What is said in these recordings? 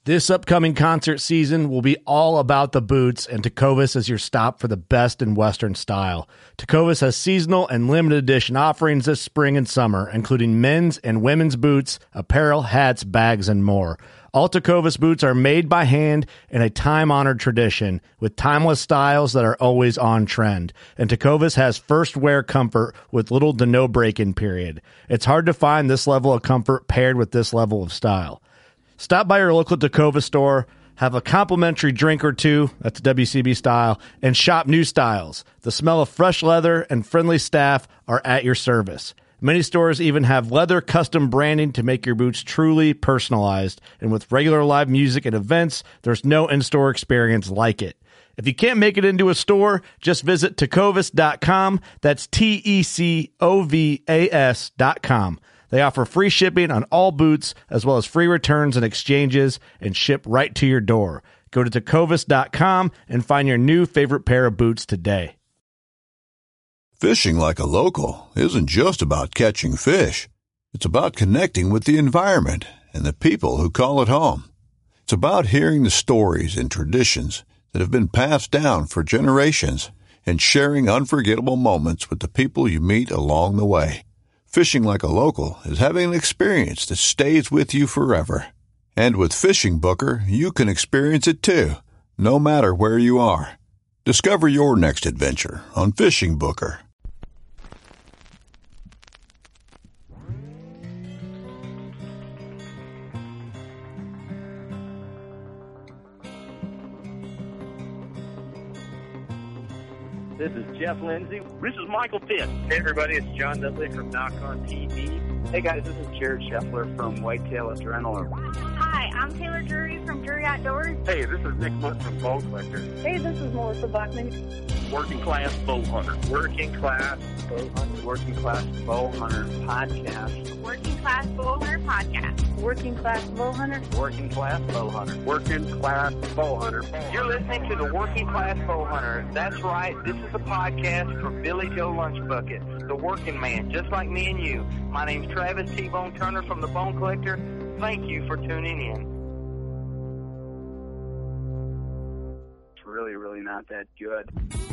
This upcoming concert season will be all about the boots, and Tecovas is your stop for the best in Western style. Tecovas has seasonal and limited edition offerings this spring and summer, including men's and women's boots, apparel, hats, bags, and more. All Tecovas boots are made by hand in a time-honored tradition with timeless styles that are always on trend. And Tecovas has first wear comfort with little to no break-in period. It's hard to find this level of comfort paired with this level of style. Stop by your local Tecovas store, have a complimentary drink or two, that's WCB style, and shop new styles. The smell of fresh leather and friendly staff are at your service. Many stores even have leather custom branding to make your boots truly personalized. And with regular live music and events, there's no in-store experience like it. If you can't make it into a store, just visit tecovas.com. That's TECOVAS.com. They offer free shipping on all boots, as well as free returns and exchanges, and ship right to your door. Go to tecovas.com and find your new favorite pair of boots today. Fishing like a local isn't just about catching fish. It's about connecting with the environment and the people who call it home. It's about hearing the stories and traditions that have been passed down for generations and sharing unforgettable moments with the people you meet along the way. Fishing like a local is having an experience that stays with you forever. And with Fishing Booker, you can experience it too, no matter where you are. Discover your next adventure on Fishing Booker. This is Jeff Lindsay. This is Michael Pitt. Hey, everybody, it's John Dudley from Knock on TV. Hey, guys, this is Jared Scheffler from Whitetail Adrenaline. Hi, I'm Taylor Drury from Drury Outdoors. Hey, this is Nick Munt from Bow Collector. Hey, this is Melissa Buckman. Working Class Bow Hunter. Working Class Bow Hunter. Working Class Bow Hunter Podcast. Working Class Bow Hunter Podcast. Working Class Bow Hunter. Working Class Bow Hunter. Working Class Bow Hunter. You're listening to the Working Class Bow Hunter. That's right. This is a podcast for Billy Joe Lunchbucket, the working man, just like me and you. My name's Travis T-Bone Turner from the Bone Collector. Thank you for tuning in. It's really, really not that good.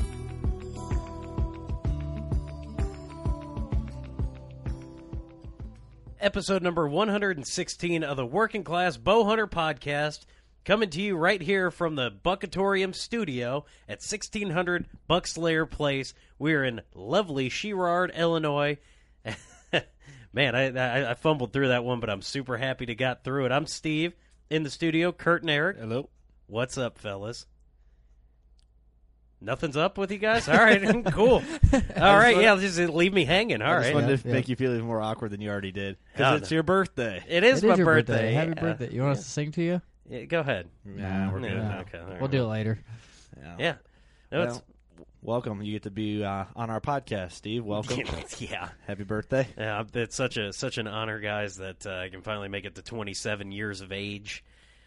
Episode number 116 of the Working Class Bow Hunter Podcast, coming to you right here from the Buckatorium Studio at 1600 Buckslayer Place. We're in lovely Sherrard, Illinois. Man, I fumbled through that one, but I'm super happy to got through it. I'm Steve in the studio. Kurt and Eric. Hello. What's up, fellas? Nothing's up with you guys? All right, cool. All right, yeah, just leave me hanging. All I right. just wanted to make you feel even more awkward than you already did. Because it's your birthday. It is my your birthday. Happy birthday. You want us to sing to you? Yeah, go ahead. Nah, we're good. No. Okay, all right. We'll do it later. Yeah. No, Well, welcome. You get to be on our podcast, Steve. Welcome. yeah. Happy birthday. Yeah, it's such an honor, guys, that I can finally make it to 27 years of age.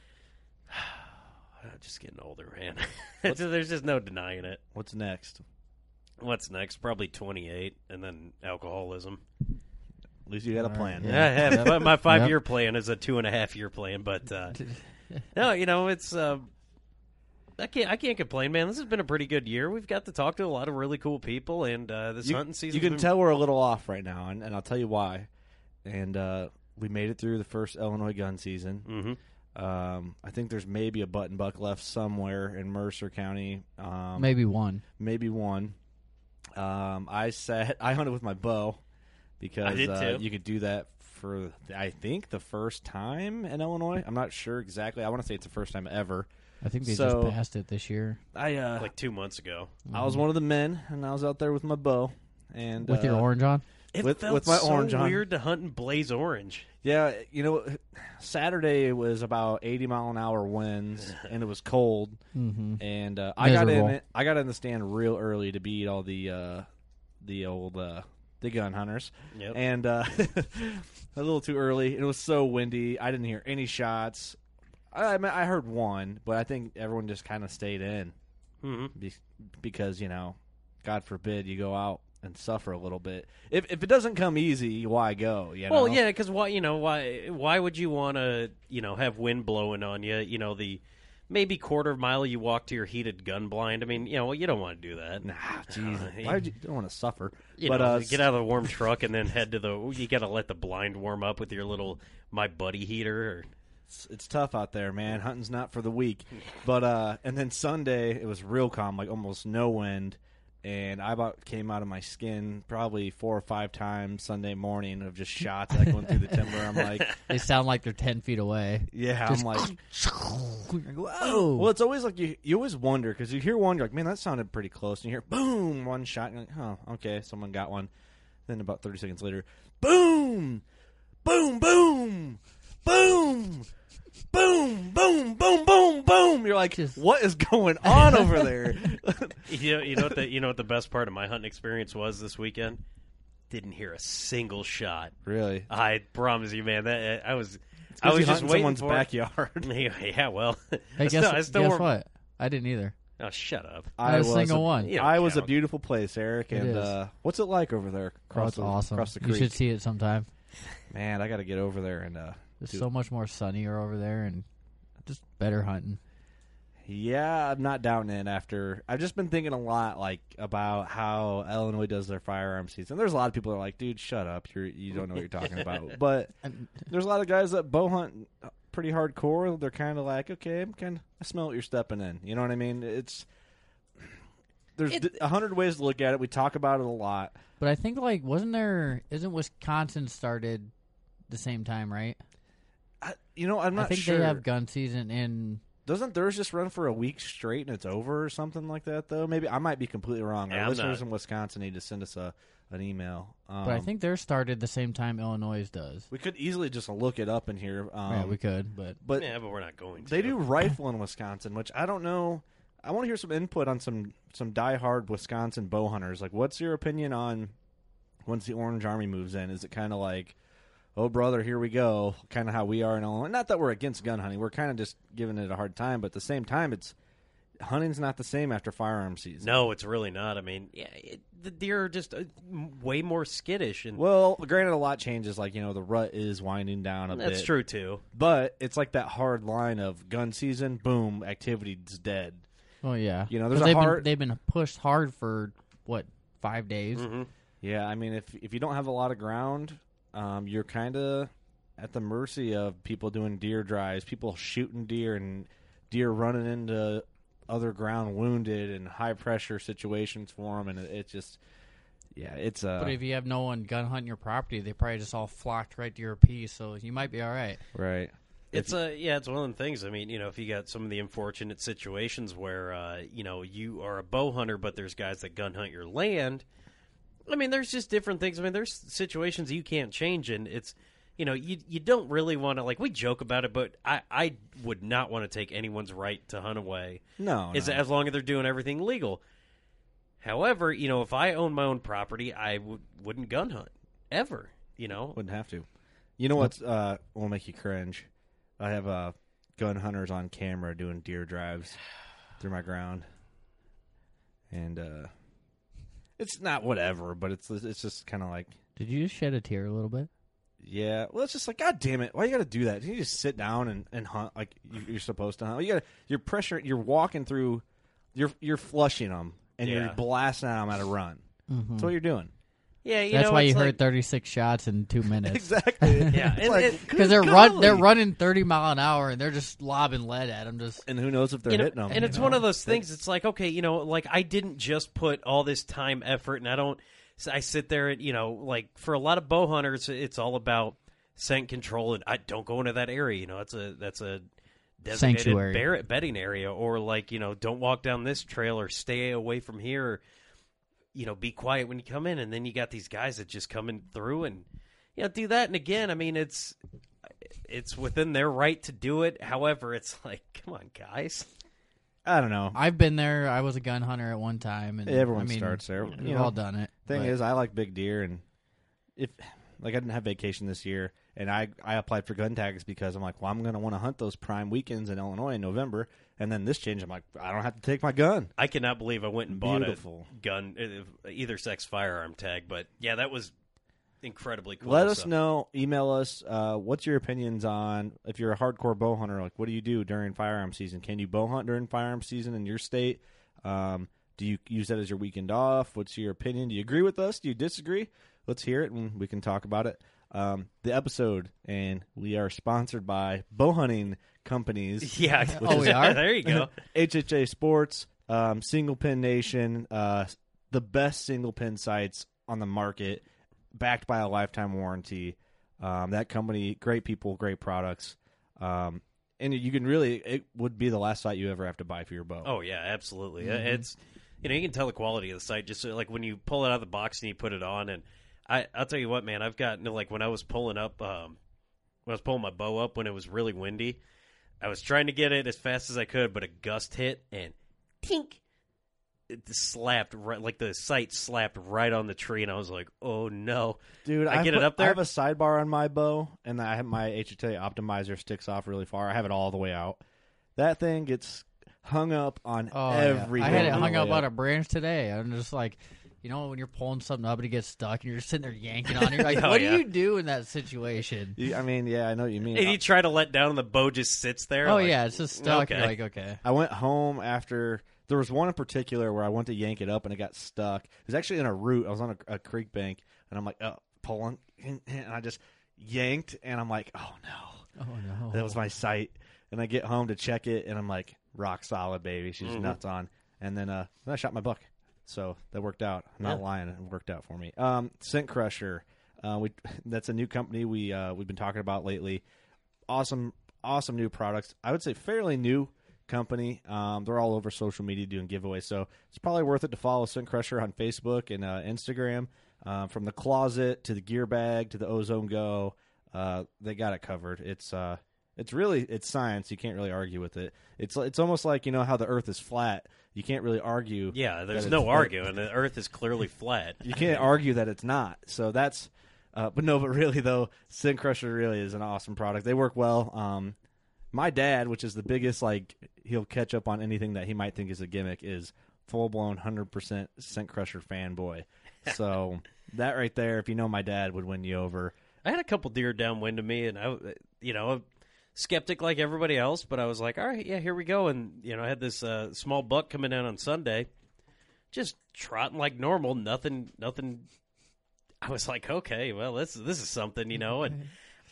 Just getting older, man. There's just no denying it. What's next? What's next? Probably 28, and then alcoholism. At least you got a plan. Yeah, I have. But my 5-year plan is a 2.5-year plan. But no, it's I can't complain, man. This has been a pretty good year. We've got to talk to a lot of really cool people, and this hunting season. You can tell we're a little off right now, and I'll tell you why. And we made it through the first Illinois gun season. Mm-hmm. I think there's maybe a button buck left somewhere in Mercer County. Maybe one. Maybe one. I hunted with my bow because I did too. You could do that for, I think, the first time in Illinois. I'm not sure exactly. I want to say it's the first time ever. I think they just passed it this year. Like 2 months ago. I was one of the men, and I was out there with my bow. And with your orange on? It with felt my so orange on. weird to hunt in blaze orange. Yeah, Saturday it was about 80-mile-an-hour winds, and it was cold. Mm-hmm. And I got in the stand real early to beat all the gun hunters. Yep. And a little too early. It was so windy. I didn't hear any shots. I heard one, but I think everyone just kind of stayed in Mm-hmm. because God forbid you go out and suffer a little bit. If it doesn't come easy, why go? You know? Well, yeah, because why would you want to have wind blowing on you? The maybe quarter mile you walk to your heated gun blind. I mean, you don't want to do that. Nah, jeez, why you don't want to suffer? Get out of the warm truck and then head to you got to let the blind warm up with your little My Buddy heater. It's tough out there, man. Hunting's not for the weak. But and then Sunday it was real calm, like almost no wind. And I about came out of my skin probably 4 or 5 times Sunday morning of just shots like going through the timber. I'm like, they sound like they're 10 feet away. Yeah, just I'm like, whoa. Well, it's always like you always wonder because you hear one, you're like, man, that sounded pretty close. And you hear boom, one shot, and you're like, oh, okay, someone got one. Then about 30 seconds later, boom, boom, boom, boom. Boom, boom, boom, boom, boom. You're like, what is going on over there? You know what the best part of my hunting experience was this weekend? Didn't hear a single shot. Really? I promise you, man. That I was just waiting someone's backyard. Yeah, well. Hey, guess what? I didn't either. Oh, shut up! Not a single one. I was a beautiful place, Eric. It and is. What's it like over there? It's awesome. Across the creek. You should see it sometime. Man, I got to get over there and. There's so much more sunnier over there and just better hunting. Yeah, I'm not doubting it. I've just been thinking a lot about how Illinois does their firearm season. There's a lot of people that are like, dude, shut up. You don't know what you're talking about. But there's a lot of guys that bow hunt pretty hardcore. They're kind of like, okay, I smell what you're stepping in. You know what I mean? There's 100 ways to look at it. We talk about it a lot. But I think isn't Wisconsin started the same time, right? I'm not sure. I think they have gun season in. Doesn't theirs just run for a week straight and it's over or something like that, though? Maybe I might be completely wrong. Our listeners in Wisconsin need to send us an email. But I think theirs started the same time Illinois does. We could easily just look it up in here. Yeah, we could, but we're not going to. They do rifle in Wisconsin, which I don't know. I want to hear some input on some diehard Wisconsin bow hunters. Like, what's your opinion on once the Orange Army moves in? Is it kind of like, oh, brother, here we go, kind of how we are in Illinois? Not that we're against gun hunting. We're kind of just giving it a hard time. But at the same time, hunting's not the same after firearm season. No, it's really not. I mean, the deer are just way more skittish. Well, granted, a lot changes. Like, the rut is winding down a bit. That's true, too. But it's like that hard line of gun season, boom, activity's dead. Oh, yeah. They've been pushed hard for, 5 days? Mm-hmm. Yeah, I mean, if you don't have a lot of ground, you're kind of at the mercy of people doing deer drives, people shooting deer, and deer running into other ground wounded and high-pressure situations for them, and it's just, it's... But if you have no one gun hunting your property, they probably just all flocked right to your piece, so you might be all right. Right. It's one of the things. I mean, if you got some of the unfortunate situations where, you are a bow hunter, but there's guys that gun hunt your land. I mean, there's just different things. I mean, there's situations you can't change, and it's, you don't really want to, we joke about it, but I would not want to take anyone's right to hunt away. No. As long as they're doing everything legal. However, if I own my own property, I wouldn't gun hunt ever. Wouldn't have to. You know what's will make you cringe? I have gun hunters on camera doing deer drives through my ground, and it's not whatever, but it's just kind of like. Did you just shed a tear a little bit? Yeah, well, it's just like, God damn it! Why you got to do that? You just sit down and hunt like you're supposed to hunt. You're walking through, you're flushing them and you're blasting at them at a run. Mm-hmm. That's what you're doing. Yeah, that's why you heard 36 shots in 2 minutes. Exactly. Yeah, because they're running 30 mile an hour and they're just lobbing lead at them. And who knows if they're hitting them? And it's one of those things. It's like, okay, I didn't just put all this time, effort, and I sit there and for a lot of bow hunters, it's all about scent control, and I don't go into that area. That's a designated sanctuary bedding area, or don't walk down this trail or stay away from here. Or, be quiet when you come in, and then you got these guys that just come in through and do that. And again, I mean, it's within their right to do it. However, it's like, come on, guys. I don't know. I've been there. I was a gun hunter at one time, and everyone starts there. We've all done it. Thing is, I like big deer, and if I didn't have vacation this year, And I applied for gun tags because I'm like, well, I'm going to want to hunt those prime weekends in Illinois in November. And then this change, I'm like, I don't have to take my gun. I cannot believe I went and bought Beautiful. a gun, either sex firearm tag. But yeah, that was incredibly cool. Let us know. Email us. What's your opinions on, if you're a hardcore bow hunter, like what do you do during firearm season? Can you bow hunt during firearm season in your state? Do you use that as your weekend off? What's your opinion? Do you agree with us? Do you disagree? Let's hear it, and we can talk about it. The episode, and we are sponsored by bow hunting companies. Yeah. We are? There you go. HHA Sports, Single Pin Nation, the best single pin sites on the market, backed by a lifetime warranty. That company, great people, great products. And you can it would be the last site you ever have to buy for your bow. Oh, yeah, absolutely. It's, you can tell the quality of the site just like when you pull it out of the box and you put it on. And I'll tell you what, man, I've gotten, like when I was pulling up, when I was pulling my bow up when it was really windy, I was trying to get it as fast as I could, but a gust hit and tink. It slapped right, like the sight slapped right on the tree, and I was like, "Oh no, dude!" I get it up there. I have a sidebar on my bow, and I have my HHA optimizer sticks off really far. I have it all the way out. That thing gets hung up on every. I had it hung up on a branch today. I'm just like, when you're pulling something up and it gets stuck, and you're just sitting there yanking on it. You're like, what do you do in that situation? I mean, yeah, I know what you mean. And you try to let down, and the bow just sits there. Oh like, yeah, it's just stuck. Okay. You're like, okay. I went home after. There was one in particular where I went to yank it up and it got stuck. It was actually in a root. I was on a creek bank, and I'm like, pulling, and I just yanked, and I'm like, oh no. Oh no. That was my sight. And I get home to check it, and I'm like, rock solid, baby. She's nuts on. And then I shot my buck. So that worked out. I'm not lying. It worked out for me. Scent Crusher. That's a new company we've been talking about lately. Awesome new products. I would say fairly new company. They're all over social media doing giveaways, so it's probably worth it to follow Scent Crusher on Facebook and Instagram. From the closet to the gear bag to the Ozone Go, they got it covered. It's science. You can't really argue with it. It's almost like how the Earth is flat. You can't really argue. Yeah, there's no arguing. The Earth is clearly flat. You can't argue that it's not. So that's. But really though, Scent Crusher really is an awesome product. They work well. My dad, which is the biggest, he'll catch up on anything that he might think is a gimmick, is full-blown 100% Scent Crusher fanboy. So that right there, if you know my dad, would win you over. I had a couple deer downwind of me, and I, a skeptic like everybody else, but I was like, all right, yeah, here we go. And, I had this small buck coming in on Sunday, just trotting like normal, nothing. I was like, okay, well, this is something, and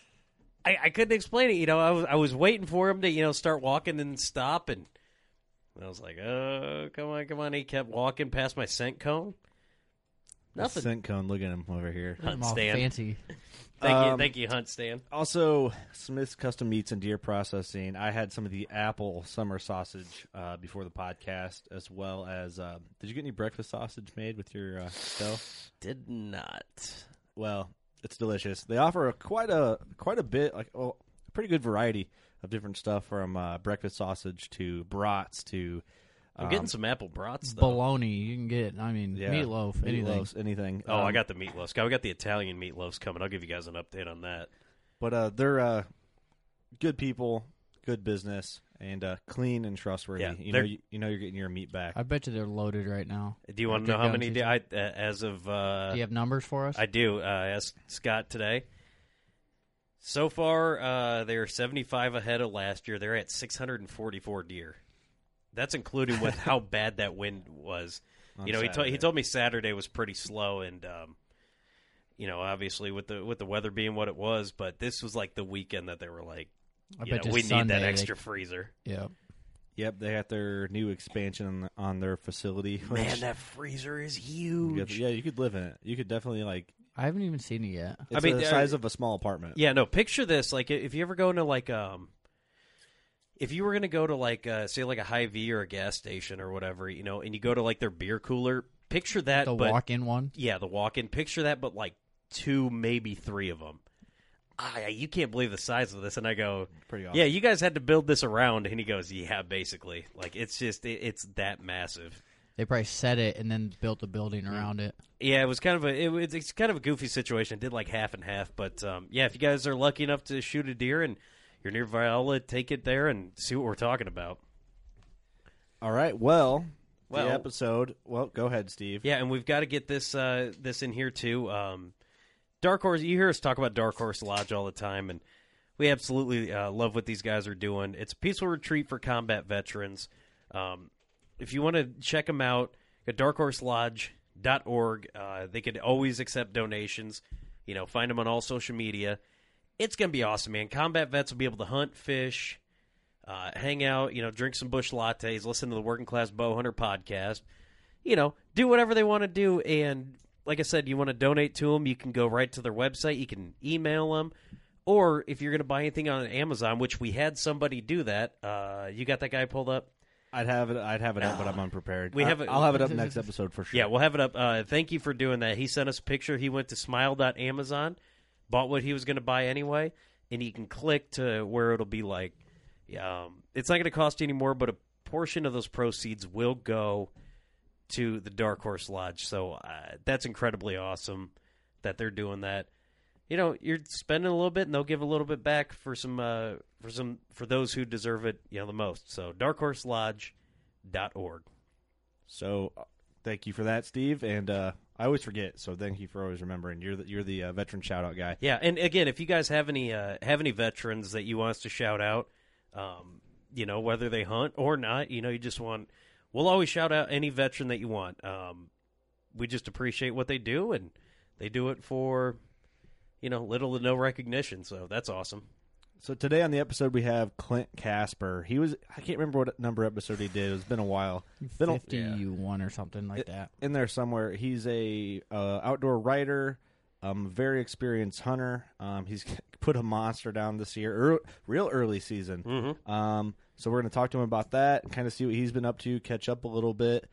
I couldn't explain it. I was waiting for him to, start walking and stop, and I was like, oh, come on. He kept walking past my scent cone. Nothing. Scent cone, look at him over here. Hunt all stand. fancy. Thank you, Hunt stand. Also, Smith's Custom Meats and Deer Processing. I had some of the apple summer sausage before the podcast, as well as, did you get any breakfast sausage made with your dough? Did not. Well, it's delicious. They offer quite a bit, a pretty good variety of different stuff, from breakfast sausage to brats to. I'm getting some apple brats, though. Bologna, you can get. Meatloaf, anything. Oh, I got the meatloafs. I got the Italian meatloafs coming. I'll give you guys an update on that. But they're good people, good business, and clean and trustworthy. Yeah, you're getting your meat back. I bet you they're loaded right now. Do you want to know how many? As of do you have numbers for us? I do. I asked Scott today. So far, they're 75 ahead of last year. They're at 644 deer. That's including with how bad that wind was. He told me Saturday was pretty slow, and obviously with the weather being what it was, but this was like the weekend that they were like, we need that extra freezer. Yep, they got their new expansion on their facility. Man, that freezer is huge. You could live in it. You could definitely I haven't even seen it yet. It's the size of a small apartment. Yeah, no. Picture this: if you ever go into if you were going to go to say a Hy-Vee or a gas station or whatever, and you go to their beer cooler, picture that. The walk-in one? Yeah, the walk-in. Picture that, but 2, maybe 3 of them. You can't believe the size of this. And I go, pretty awesome. Yeah, you guys had to build this around. And he goes, yeah, basically. It's just, it's that massive. They probably set it and then built a building around it. Yeah, it was kind of it's kind of a goofy situation. It did like half and half, but yeah, if you guys are lucky enough to shoot a deer and you're near Viola, take it there and see what we're talking about. All right. Well, the episode. Well, go ahead, Steve. Yeah, and we've got to get this in here too. Dark Horse. You hear us talk about Dark Horse Lodge all the time, and we absolutely love what these guys are doing. It's a peaceful retreat for combat veterans. If you want to check them out, go to darkhorselodge.org. They could always accept donations. Find them on all social media. It's going to be awesome, man. Combat vets will be able to hunt, fish, hang out, drink some bush lattes, listen to the Working Class Bowhunter podcast, do whatever they want to do. And like I said, you want to donate to them, you can go right to their website. You can email them. Or if you're going to buy anything on Amazon, which we had somebody do that, you got that guy pulled up? I'd have it up, but I'm unprepared. I'll have it up next episode for sure. Yeah, we'll have it up. Thank you for doing that. He sent us a picture. He went to smile.amazon, bought what he was going to buy anyway, and you can click to where it'll be like, it's not going to cost you any more, but a portion of those proceeds will go to the Dark Horse Lodge. So that's incredibly awesome that they're doing that. You're spending a little bit, and they'll give a little bit back for those who deserve it, the most. So darkhorselodge.org. So thank you for that, Steve. And I always forget, so thank you for always remembering. You're the veteran shout out guy. Yeah, and again, if you guys have any veterans that you want us to shout out, whether they hunt or not, you just want, we'll always shout out any veteran that you want. We just appreciate what they do, and they do it for little to no recognition, so that's awesome. So today on the episode we have Clint Casper. I can't remember what number episode he did. It's been a while. 51 or something like that. In there somewhere. He's a outdoor writer, very experienced hunter. He's put a monster down this year, real early season. Mm-hmm. So we're going to talk to him about that and kind of see what he's been up to, catch up a little bit.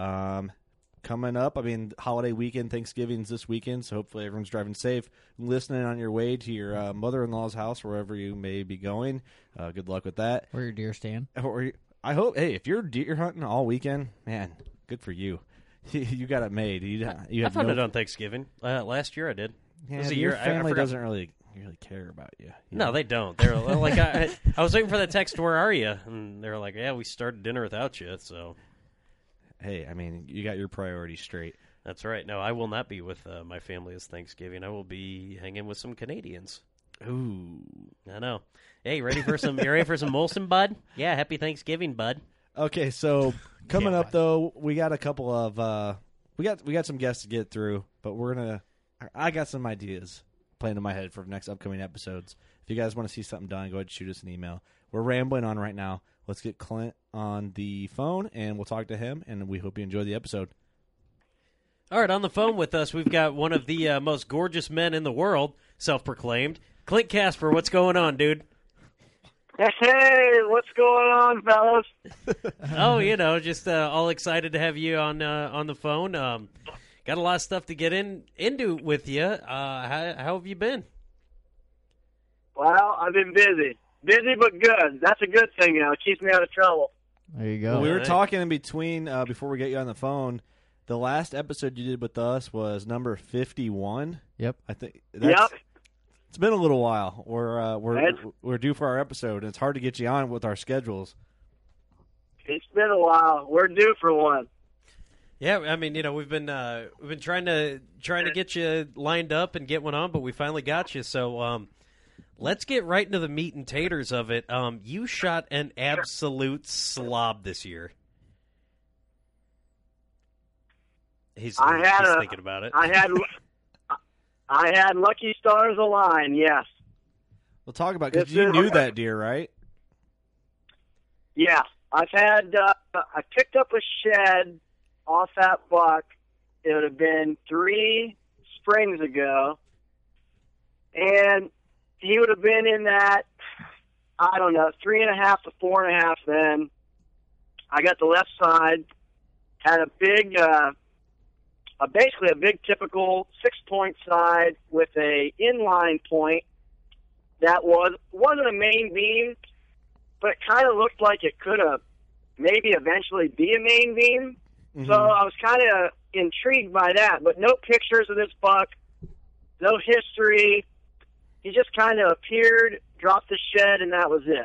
Coming up, holiday weekend, Thanksgiving's this weekend, so hopefully everyone's driving safe, listening on your way to your mother-in-law's house, wherever you may be going. Good luck with that. Or your deer stand. I hope, hey, if you're deer hunting all weekend, man, good for you. You got it made. I've hunted on Thanksgiving. Last year I did. Yeah, your family doesn't really care about you. No, they don't. They're like, I was waiting for that text, where are you? And they were like, yeah, we started dinner without you, so... Hey, you got your priorities straight. That's right. No, I will not be with my family this Thanksgiving. I will be hanging with some Canadians. Ooh. I know. Hey, you ready for some Molson, bud? Yeah, happy Thanksgiving, bud. Okay, so coming up, though, we got a couple of we got some guests to get through, but I got some ideas planned in my head for next upcoming episodes. If you guys want to see something done, go ahead and shoot us an email. We're rambling on right now. Let's get Clint on the phone, and we'll talk to him, and we hope you enjoy the episode. All right, on the phone with us, we've got one of the most gorgeous men in the world, self-proclaimed, Clint Casper. What's going on, dude? Hey, what's going on, fellas? Oh, just all excited to have you on the phone. Got a lot of stuff to get into with you. How have you been? Well, I've been busy. Busy but good. That's a good thing, It keeps me out of trouble. There you go. Well, we were talking in between before we get you on the phone. The last episode you did with us was number 51. Yep. I think. Yep. It's been a little while. We're due for our episode, and it's hard to get you on with our schedules. It's been a while. We're due for one. Yeah, we've been trying to get you lined up and get one on, but we finally got you. So let's get right into the meat and taters of it. You shot an absolute slob this year. He's thinking about it. I had lucky stars align, yes. We'll talk about, because you knew that deer, right? Yeah. I picked up a shed off that buck. It would have been 3 springs ago. And he would have been in that, 3.5 to 4.5 then. I got the left side, had a big, basically a big typical 6-point side with a inline point that wasn't a main beam, but it kind of looked like it could have maybe eventually be a main beam. Mm-hmm. So I was kind of intrigued by that, but no pictures of this buck, no history. He just kind of appeared, dropped the shed, and that was it.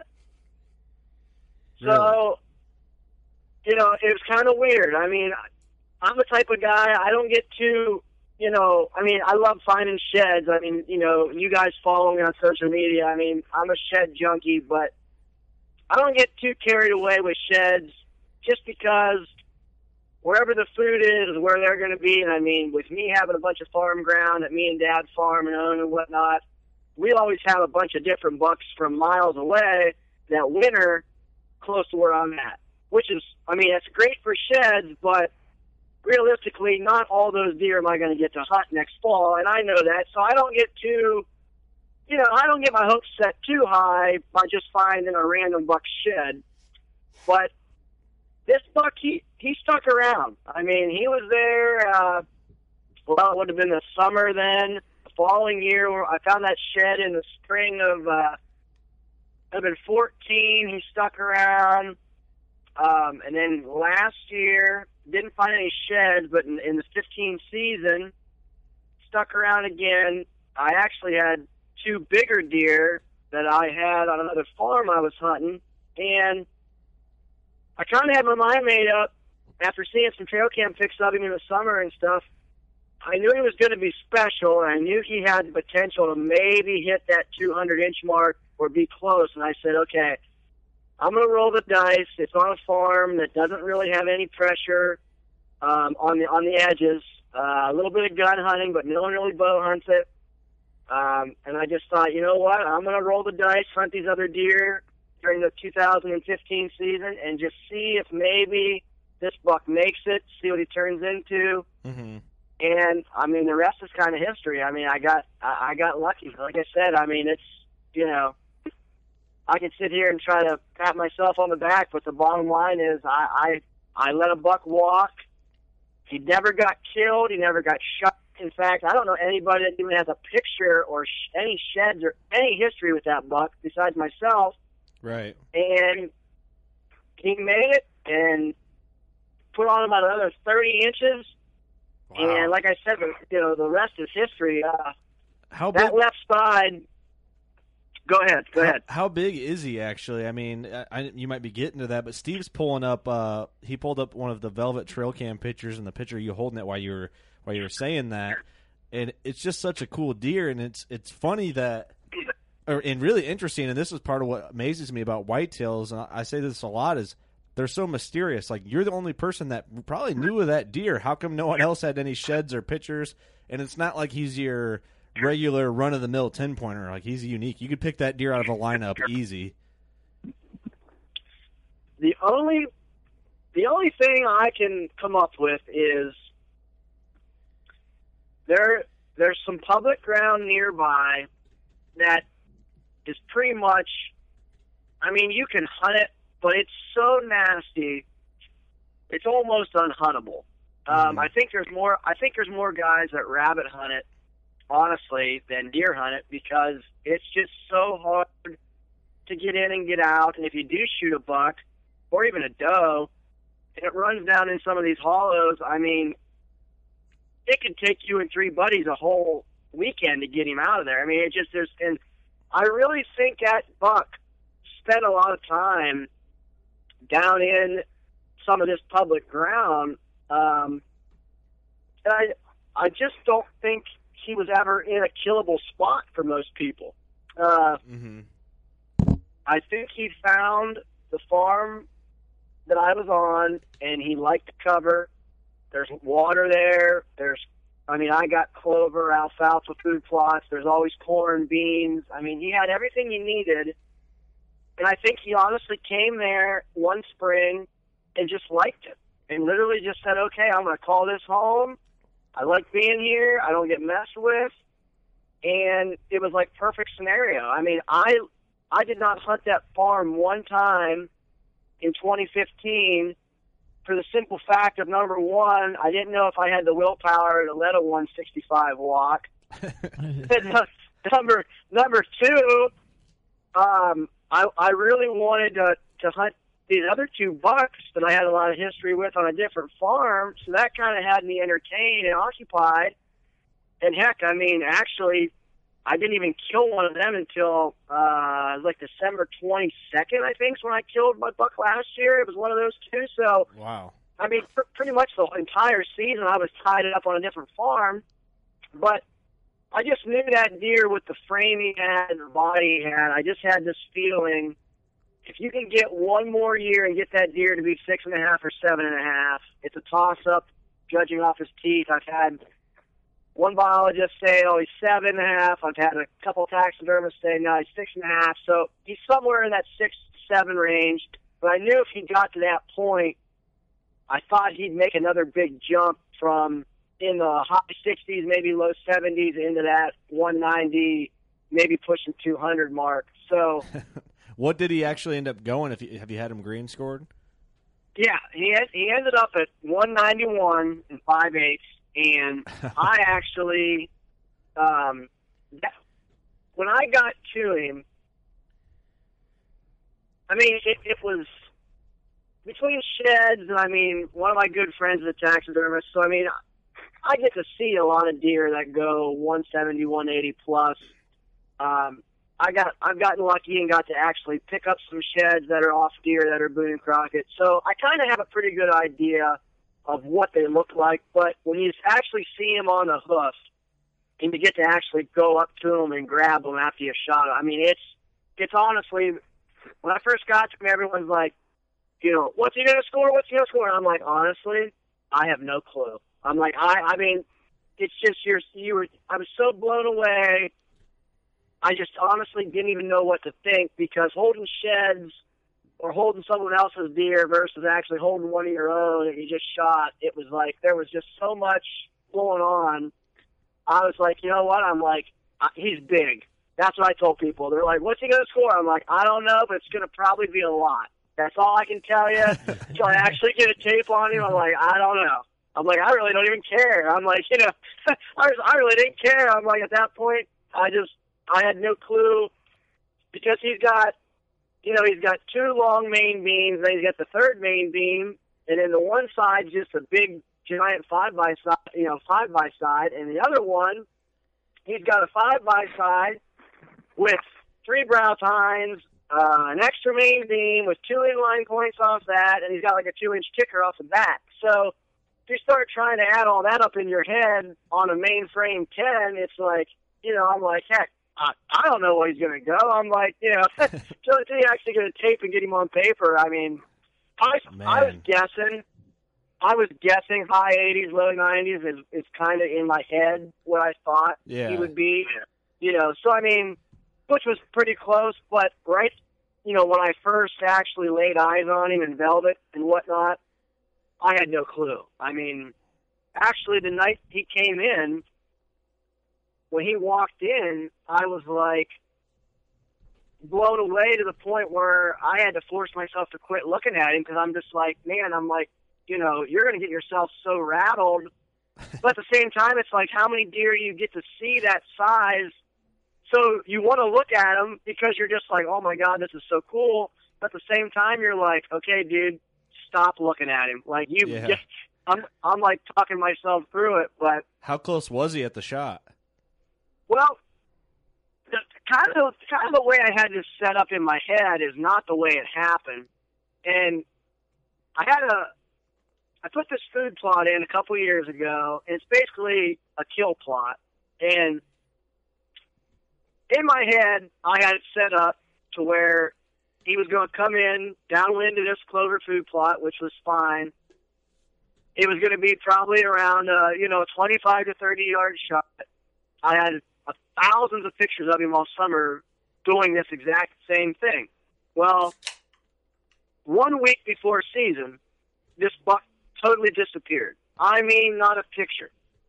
Really? So, you know, it was kind of weird. I mean, I'm the type of guy, I don't get too, you know, I mean, I love finding sheds. I mean, you know, you guys follow me on social media. I mean, I'm a shed junkie, but I don't get too carried away with sheds just because wherever the food is where they're going to be. And I mean, with me having a bunch of farm ground that me and Dad farm and own and whatnot, we always have a bunch of different bucks from miles away that winter close to where I'm at, which is, I mean, it's great for sheds, but realistically, not all those deer am I going to get to hunt next fall, and I know that, so I don't get too, you know, I don't get my hopes set too high by just finding a random buck shed. But this buck, he stuck around. I mean, he was there, well, it would have been the summer then. The following year, I found that shed in the spring of, it would have been 14. He stuck around. And then last year, didn't find any sheds, but in the 15 season, stuck around again. I actually had 2 bigger deer that I had on another farm I was hunting, and I kind of had my mind made up after seeing some trail cam pics of him in the summer and stuff. I knew he was going to be special, and I knew he had the potential to maybe hit that 200-inch mark or be close, and I said, okay, I'm going to roll the dice. It's on a farm that doesn't really have any pressure on the edges. A little bit of gun hunting, but no one really bow hunts it. And I just thought, you know what? I'm going to roll the dice, hunt these other deer during the 2015 season, and just see if maybe this buck makes it, see what he turns into. Mm-hmm. And, I mean, the rest is kind of history. I mean, I got lucky. Like I said, I mean, it's, you know, I can sit here and try to pat myself on the back, but the bottom line is I let a buck walk. He never got killed. He never got shot. In fact, I don't know anybody that even has a picture or any sheds or any history with that buck besides myself. Right. And he made it and put on about another 30 inches. Wow. And like I said, you know, the rest is history. How big? That left side. Go ahead. How big is he actually? I mean, you might be getting to that, but Steve's pulling up. He pulled up one of the Velvet Trail Cam pictures, and the picture you holding it while you were saying that, and it's just such a cool deer, and it's funny that, and really interesting. And this is part of what amazes me about whitetails, and I say this a lot, is they're so mysterious. Like, you're the only person that probably knew of that deer. How come no one else had any sheds or pictures? And it's not like he's your regular run-of-the-mill 10-pointer. Like, he's unique. You could pick that deer out of a lineup easy. The only thing I can come up with is there's some public ground nearby that is pretty much, I mean, you can hunt it, but it's so nasty, it's almost unhuntable. I think there's more guys that rabbit hunt it, honestly, than deer hunt it, because it's just so hard to get in and get out. And if you do shoot a buck or even a doe and it runs down in some of these hollows, I mean, it could take you and 3 buddies a whole weekend to get him out of there. I mean, it just, and I really think that buck spent a lot of time down in some of this public ground. And I just don't think he was ever in a killable spot for most people. I think he found the farm that I was on, and he liked the cover. There's water there. I got clover, alfalfa food plots. There's always corn, beans. I mean, he had everything he needed. And I think he honestly came there one spring and just liked it. And literally just said, okay, I'm going to call this home. I like being here. I don't get messed with. And it was like perfect scenario. I mean, I did not hunt that farm one time in 2015 for the simple fact of, number one, I didn't know if I had the willpower to let a 165 walk. Number two, I really wanted to hunt these other 2 bucks that I had a lot of history with on a different farm, so that kind of had me entertained and occupied. And heck, I mean, actually, I didn't even kill one of them until like December 22nd, I think, is when I killed my buck last year. It was one of those 2. So, wow. I mean, pretty much the entire season I was tied up on a different farm. But I just knew that deer with the frame he had and the body he had. I just had this feeling, if you can get one more year and get that deer to be 6.5 or 7.5, it's a toss-up judging off his teeth. I've had one biologist say, oh, he's 7.5. I've had a couple taxidermists say, no, he's 6.5. So he's somewhere in that 6 to 7 range. But I knew if he got to that point, I thought he'd make another big jump from in the high 60s, maybe low 70s, into that 190, maybe pushing 200 mark. So, what did he actually end up going? Have you had him green scored? Yeah, he ended up at 191 and 5/8, and I actually, when I got to him, I mean, it was between sheds, and I mean, one of my good friends is a taxidermist, so I mean, I get to see a lot of deer that go 170, 180 plus. I've gotten lucky and got to actually pick up some sheds that are off deer that are Boone and Crockett. So I kind of have a pretty good idea of what they look like. But when you actually see them on the hoof and you get to actually go up to them and grab them after you shot them, I mean, it's honestly, when I first got to them, everyone's like, you know, what's he going to score? What's he going to score? And I'm like, honestly, I have no clue. I'm like, I mean, it's just I was so blown away. I just honestly didn't even know what to think, because holding sheds or holding someone else's deer versus actually holding one of your own that you just shot, it was like there was just so much going on. I was like, you know what? I'm like, he's big. That's what I told people. They're like, what's he going to score? I'm like, I don't know, but it's going to probably be a lot. That's all I can tell you. Until I actually get a tape on him, I'm like, I don't know. I'm like, I really don't even care. I'm like, you know, I really didn't care. I'm like, at that point, I had no clue, because he's got 2 long main beams, then he's got the third main beam, and then the one side's just a big giant 5x-side, and the other one, he's got a 5x-side with 3 brow tines, an extra main beam with 2 inline points off that, and he's got like a 2-inch kicker off the back. So if you start trying to add all that up in your head on a mainframe 10, it's like, you know, I'm like, heck, I don't know where he's going to go. I'm like, you know, until you actually get a tape and get him on paper. I mean, I was guessing high 80s, low 90s is kind of in my head what I thought he would be. You know, so I mean, which was pretty close, but right, you know, when I first actually laid eyes on him in velvet and whatnot, I had no clue. I mean, actually the night he came in, when he walked in, I was like blown away to the point where I had to force myself to quit looking at him, because I'm just like, man, I'm like, you know, you're going to get yourself so rattled. But at the same time, it's like, how many deer do you get to see that size? So you want to look at them because you're just like, oh my God, this is so cool. But at the same time, you're like, okay, dude, stop looking at him. Like I'm like talking myself through it. But how close was he at the shot? Well, kind of the way I had this set up in my head is not the way it happened. And I put this food plot in a couple years ago, and it's basically a kill plot. And in my head, I had it set up to where he was going to come in downwind of this clover food plot, which was fine. It was going to be probably around, a 25 to 30 yard shot. I had thousands of pictures of him all summer doing this exact same thing. Well, 1 week before season, this buck totally disappeared. I mean, not a picture.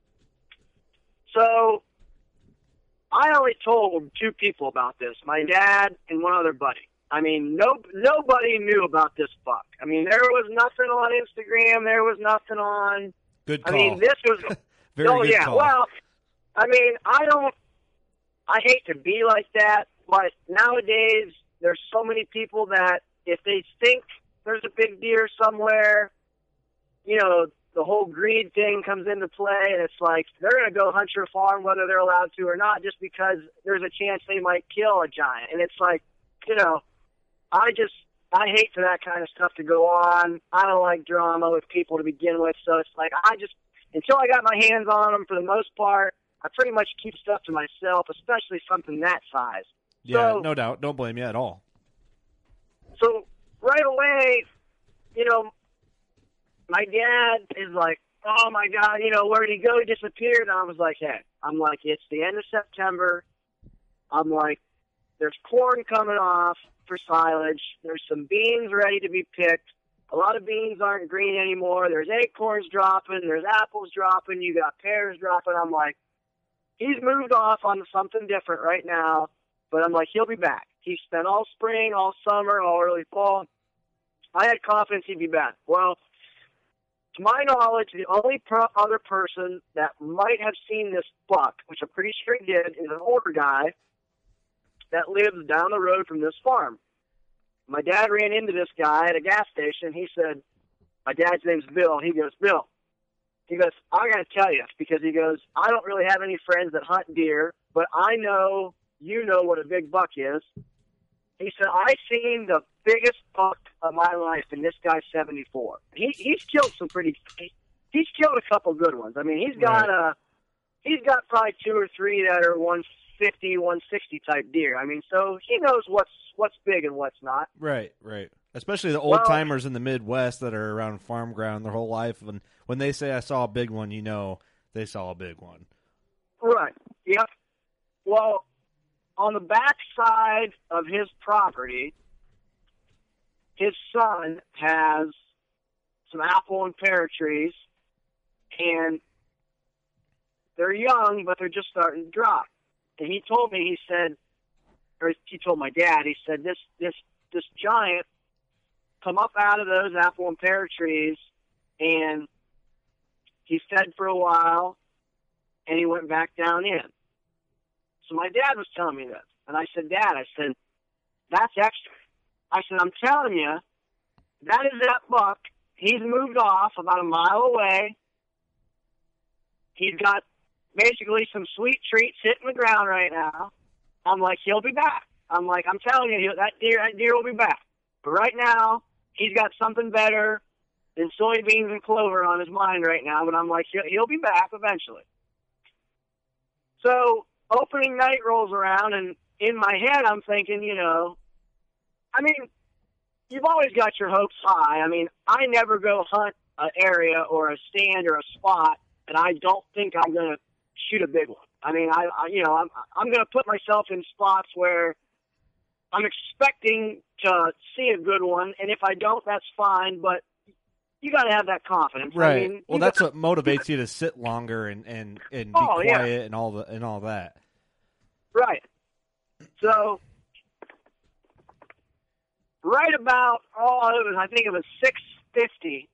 So I only told 2 people about this, my dad and one other buddy. I mean, nobody knew about this buck. I mean, there was nothing on Instagram. There was nothing on... Good call. I mean, this was... Very good call. Well, I mean, I hate to be like that, but nowadays there's so many people that if they think there's a big deer somewhere, you know, the whole greed thing comes into play, and it's like they're going to go hunt your farm whether they're allowed to or not, just because there's a chance they might kill a giant. And it's like, you know, I hate for that kind of stuff to go on. I don't like drama with people to begin with, so it's like until I got my hands on them, for the most part, I pretty much keep stuff to myself, especially something that size. Yeah, So, no doubt. Don't blame you at all. So right away, you know, my dad is like, oh my God, you know, where'd he go? He disappeared. And I was like, hey, it's the end of September. I'm like, there's corn coming off for silage. There's some beans ready to be picked. A lot of beans aren't green anymore. There's acorns dropping. There's apples dropping. You got pears dropping. I'm like, he's moved off on something different right now. But I'm like, he'll be back. He spent all spring, all summer, all early fall. I had confidence he'd be back. Well, to my knowledge, the only other person that might have seen this buck, which I'm pretty sure he did, is an older guy that lives down the road from this farm. My dad ran into this guy at a gas station. He said, my dad's name's Bill. He goes, Bill, he goes, I got to tell you, because he goes, I don't really have any friends that hunt deer, but I know you know what a big buck is. He said, I seen the biggest buck of my life, and this guy's 74. He's killed some he's killed a couple good ones. I mean, he's got probably 2 or 3 that are 150, 160 type deer. I mean, so he knows what's big and what's not. Right. Especially the old timers in the Midwest that are around farm ground their whole life. And when they say I saw a big one, you know they saw a big one. Right. Yep. Well, on the back side of his property, his son has some apple and pear trees, and they're young, but they're just starting to drop. And he told me, he told my dad, he said, this giant come up out of those apple and pear trees, and he fed for a while, and he went back down in. So my dad was telling me this, and I said, Dad, that's extra. I said, I'm telling you, that is that buck. He's moved off about a mile away. He's got basically some sweet treats hitting the ground right now. I'm like, he'll be back. I'm like, I'm telling you, that deer will be back. But right now, he's got something better than soybeans and clover on his mind right now. But I'm like, he'll be back eventually. So opening night rolls around, and in my head, I'm thinking, you know, I mean, you've always got your hopes high. I mean, I never go hunt an area or a stand or a spot, and I don't think I'm going to shoot a big one. I mean, I'm going to put myself in spots where I'm expecting to see a good one, and if I don't, that's fine, but you got to have that confidence. Right. I mean, well, that's what motivates you to sit longer and be quiet and all that. Right. So, right about I think it was 6:50.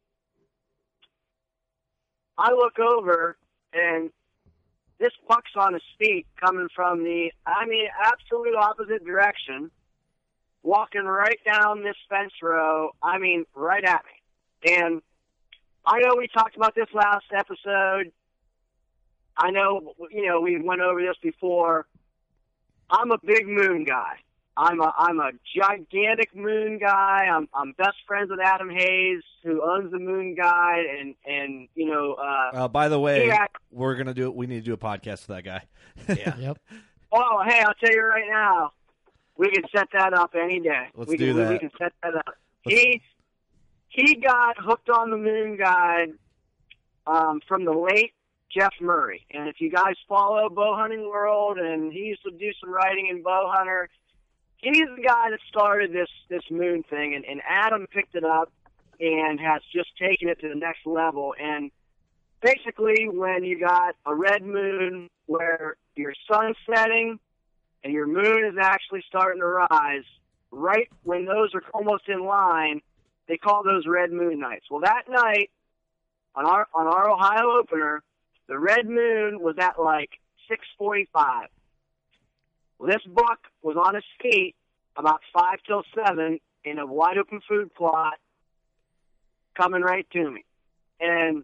I look over, and this buck's on his feet, coming from the absolute opposite direction, walking right down this fence row. I mean, right at me. And I know we talked about this last episode. I know, we went over this before. I'm a big moon guy. I'm a gigantic moon guy. I'm best friends with Adam Hayes, who owns the Moon Guide, and by the way, we need to do a podcast with that guy. Yeah. Yep. Oh, hey, I'll tell you right now, we can set that up any day. Let's do that. We can set that up. He got hooked on the Moon Guide from the late Jeff Murray. And if you guys follow Bow Hunting World, and he used to do some writing in Bow Hunter, he's the guy that started this moon thing. And Adam picked it up and has just taken it to the next level. And basically, when you got a red moon where your sun's setting and your moon is actually starting to rise, right when those are almost in line, they call those red moon nights. Well, that night on our Ohio opener, the red moon was at like 6:45. Well, this buck was on his feet about 5 till 7 in a wide open food plot, coming right to me. And,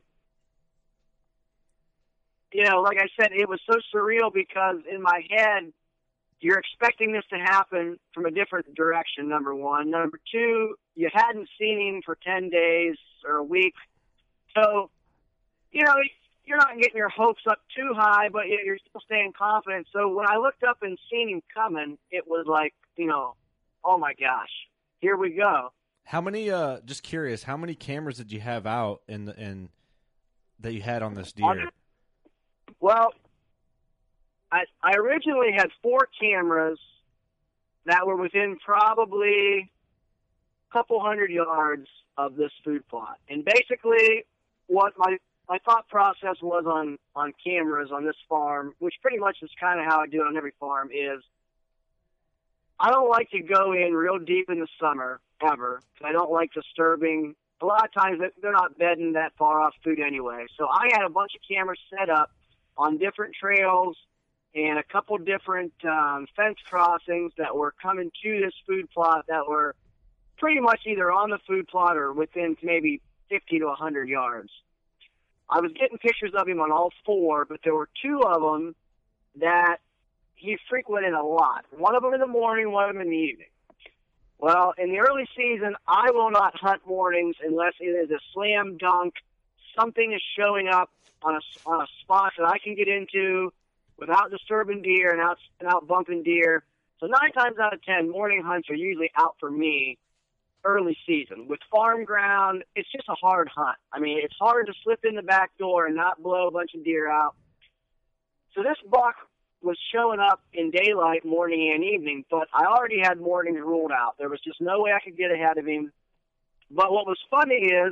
you know, like I said, it was so surreal because in my head, you're expecting this to happen from a different direction, number one. Number two, you hadn't seen him for 10 days or a week. So, you know, you're not getting your hopes up too high, but you're still staying confident. So when I looked up and seen him coming, it was like, you know, oh my gosh, here we go. How many? Just curious, how many cameras did you have out in that you had on this deer? Well, I originally had 4 cameras that were within probably a couple hundred yards of this food plot, and basically what my thought process was on cameras on this farm, which pretty much is kind of how I do it on every farm, is I don't like to go in real deep in the summer, ever. I don't like disturbing. A lot of times they're not bedding that far off food anyway. So I had a bunch of cameras set up on different trails and a couple different fence crossings that were coming to this food plot that were pretty much either on the food plot or within maybe 50 to 100 yards. I was getting pictures of him on all 4, but there were 2 of them that he frequented a lot. One of them in the morning, one of them in the evening. Well, in the early season, I will not hunt mornings unless it is a slam dunk. Something is showing up on a spot that I can get into without disturbing deer and out bumping deer. So 9 times out of 10, morning hunts are usually out for me early season. With farm ground, it's just a hard hunt. I mean, it's hard to slip in the back door and not blow a bunch of deer out. So this buck was showing up in daylight, morning and evening, but I already had mornings ruled out. There was just no way I could get ahead of him. But what was funny is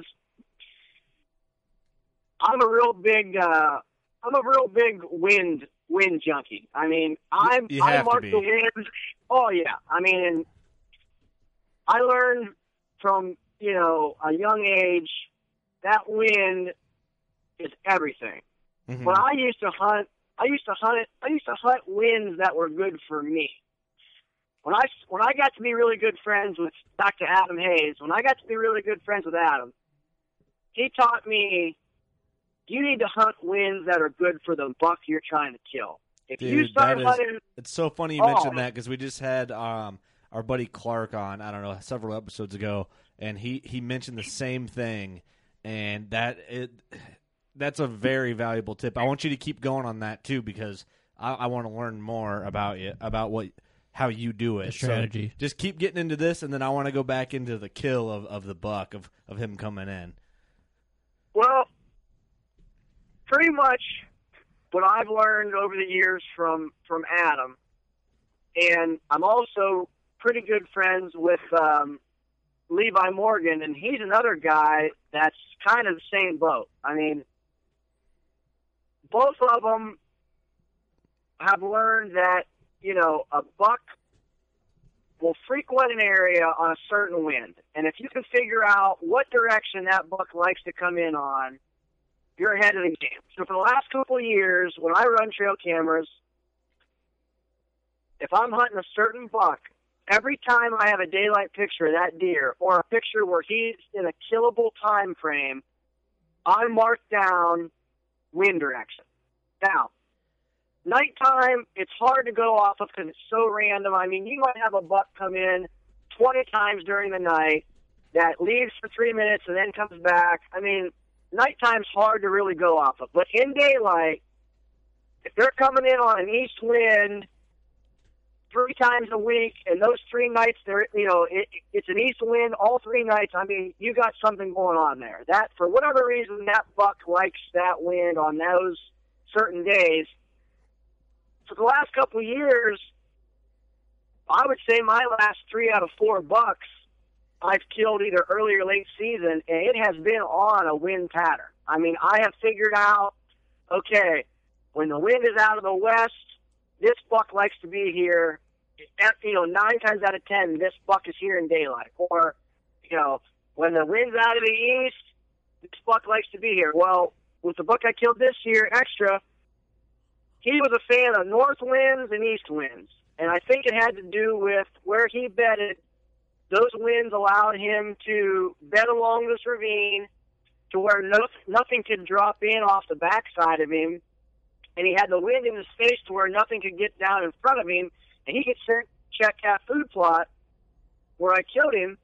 I'm a real big wind junkie. I mean, I mark the winds. Oh yeah. I mean, I learned from, you know, a young age that wind is everything. Mm-hmm. But I used to hunt winds that were good for me. When I got to be really good friends with Dr. Adam Hayes, he taught me you need to hunt winds that are good for the buck you're trying to kill. If you start hunting, it's so funny you mentioned that because we just had our buddy Clark on, I don't know, several episodes ago, and he mentioned the same thing, and that's a very valuable tip. I want you to keep going on that too because I want to learn more about how you do it. The strategy. So just keep getting into this, and then I want to go back into the kill of the buck of him coming in. Well, pretty much what I've learned over the years from Adam, and I'm also pretty good friends with Levi Morgan, and he's another guy that's kind of the same boat. I mean, both of them have learned that, you know, a buck will frequent an area on a certain wind. And if you can figure out what direction that buck likes to come in on, you're ahead of the game. So for the last couple of years, when I run trail cameras, if I'm hunting a certain buck, every time I have a daylight picture of that deer or a picture where he's in a killable time frame, I mark down wind direction. Now, nighttime, it's hard to go off of because it's so random. I mean, you might have a buck come in 20 times during the night that leaves for 3 minutes and then comes back. I mean, nighttime's hard to really go off of. But in daylight, if they're coming in on an east wind 3 times a week, and those 3 nights, it's an east wind all 3 nights, I mean, you got something going on there. That, for whatever reason, that buck likes that wind on those certain days. For the last couple of years, I would say my last 3 out of 4 bucks I've killed either early or late season, and it has been on a wind pattern. I mean, I have figured out, okay, when the wind is out of the west, this buck likes to be here. 9 times out of 10, this buck is here in daylight. Or, when the wind's out of the east, this buck likes to be here. Well, with the buck I killed this year, Extra, he was a fan of north winds and east winds. And I think it had to do with where he bedded those winds allowed him to bed along this ravine to where nothing could drop in off the backside of him, and he had the wind in his face to where nothing could get down in front of him, and he could check that food plot where I killed him,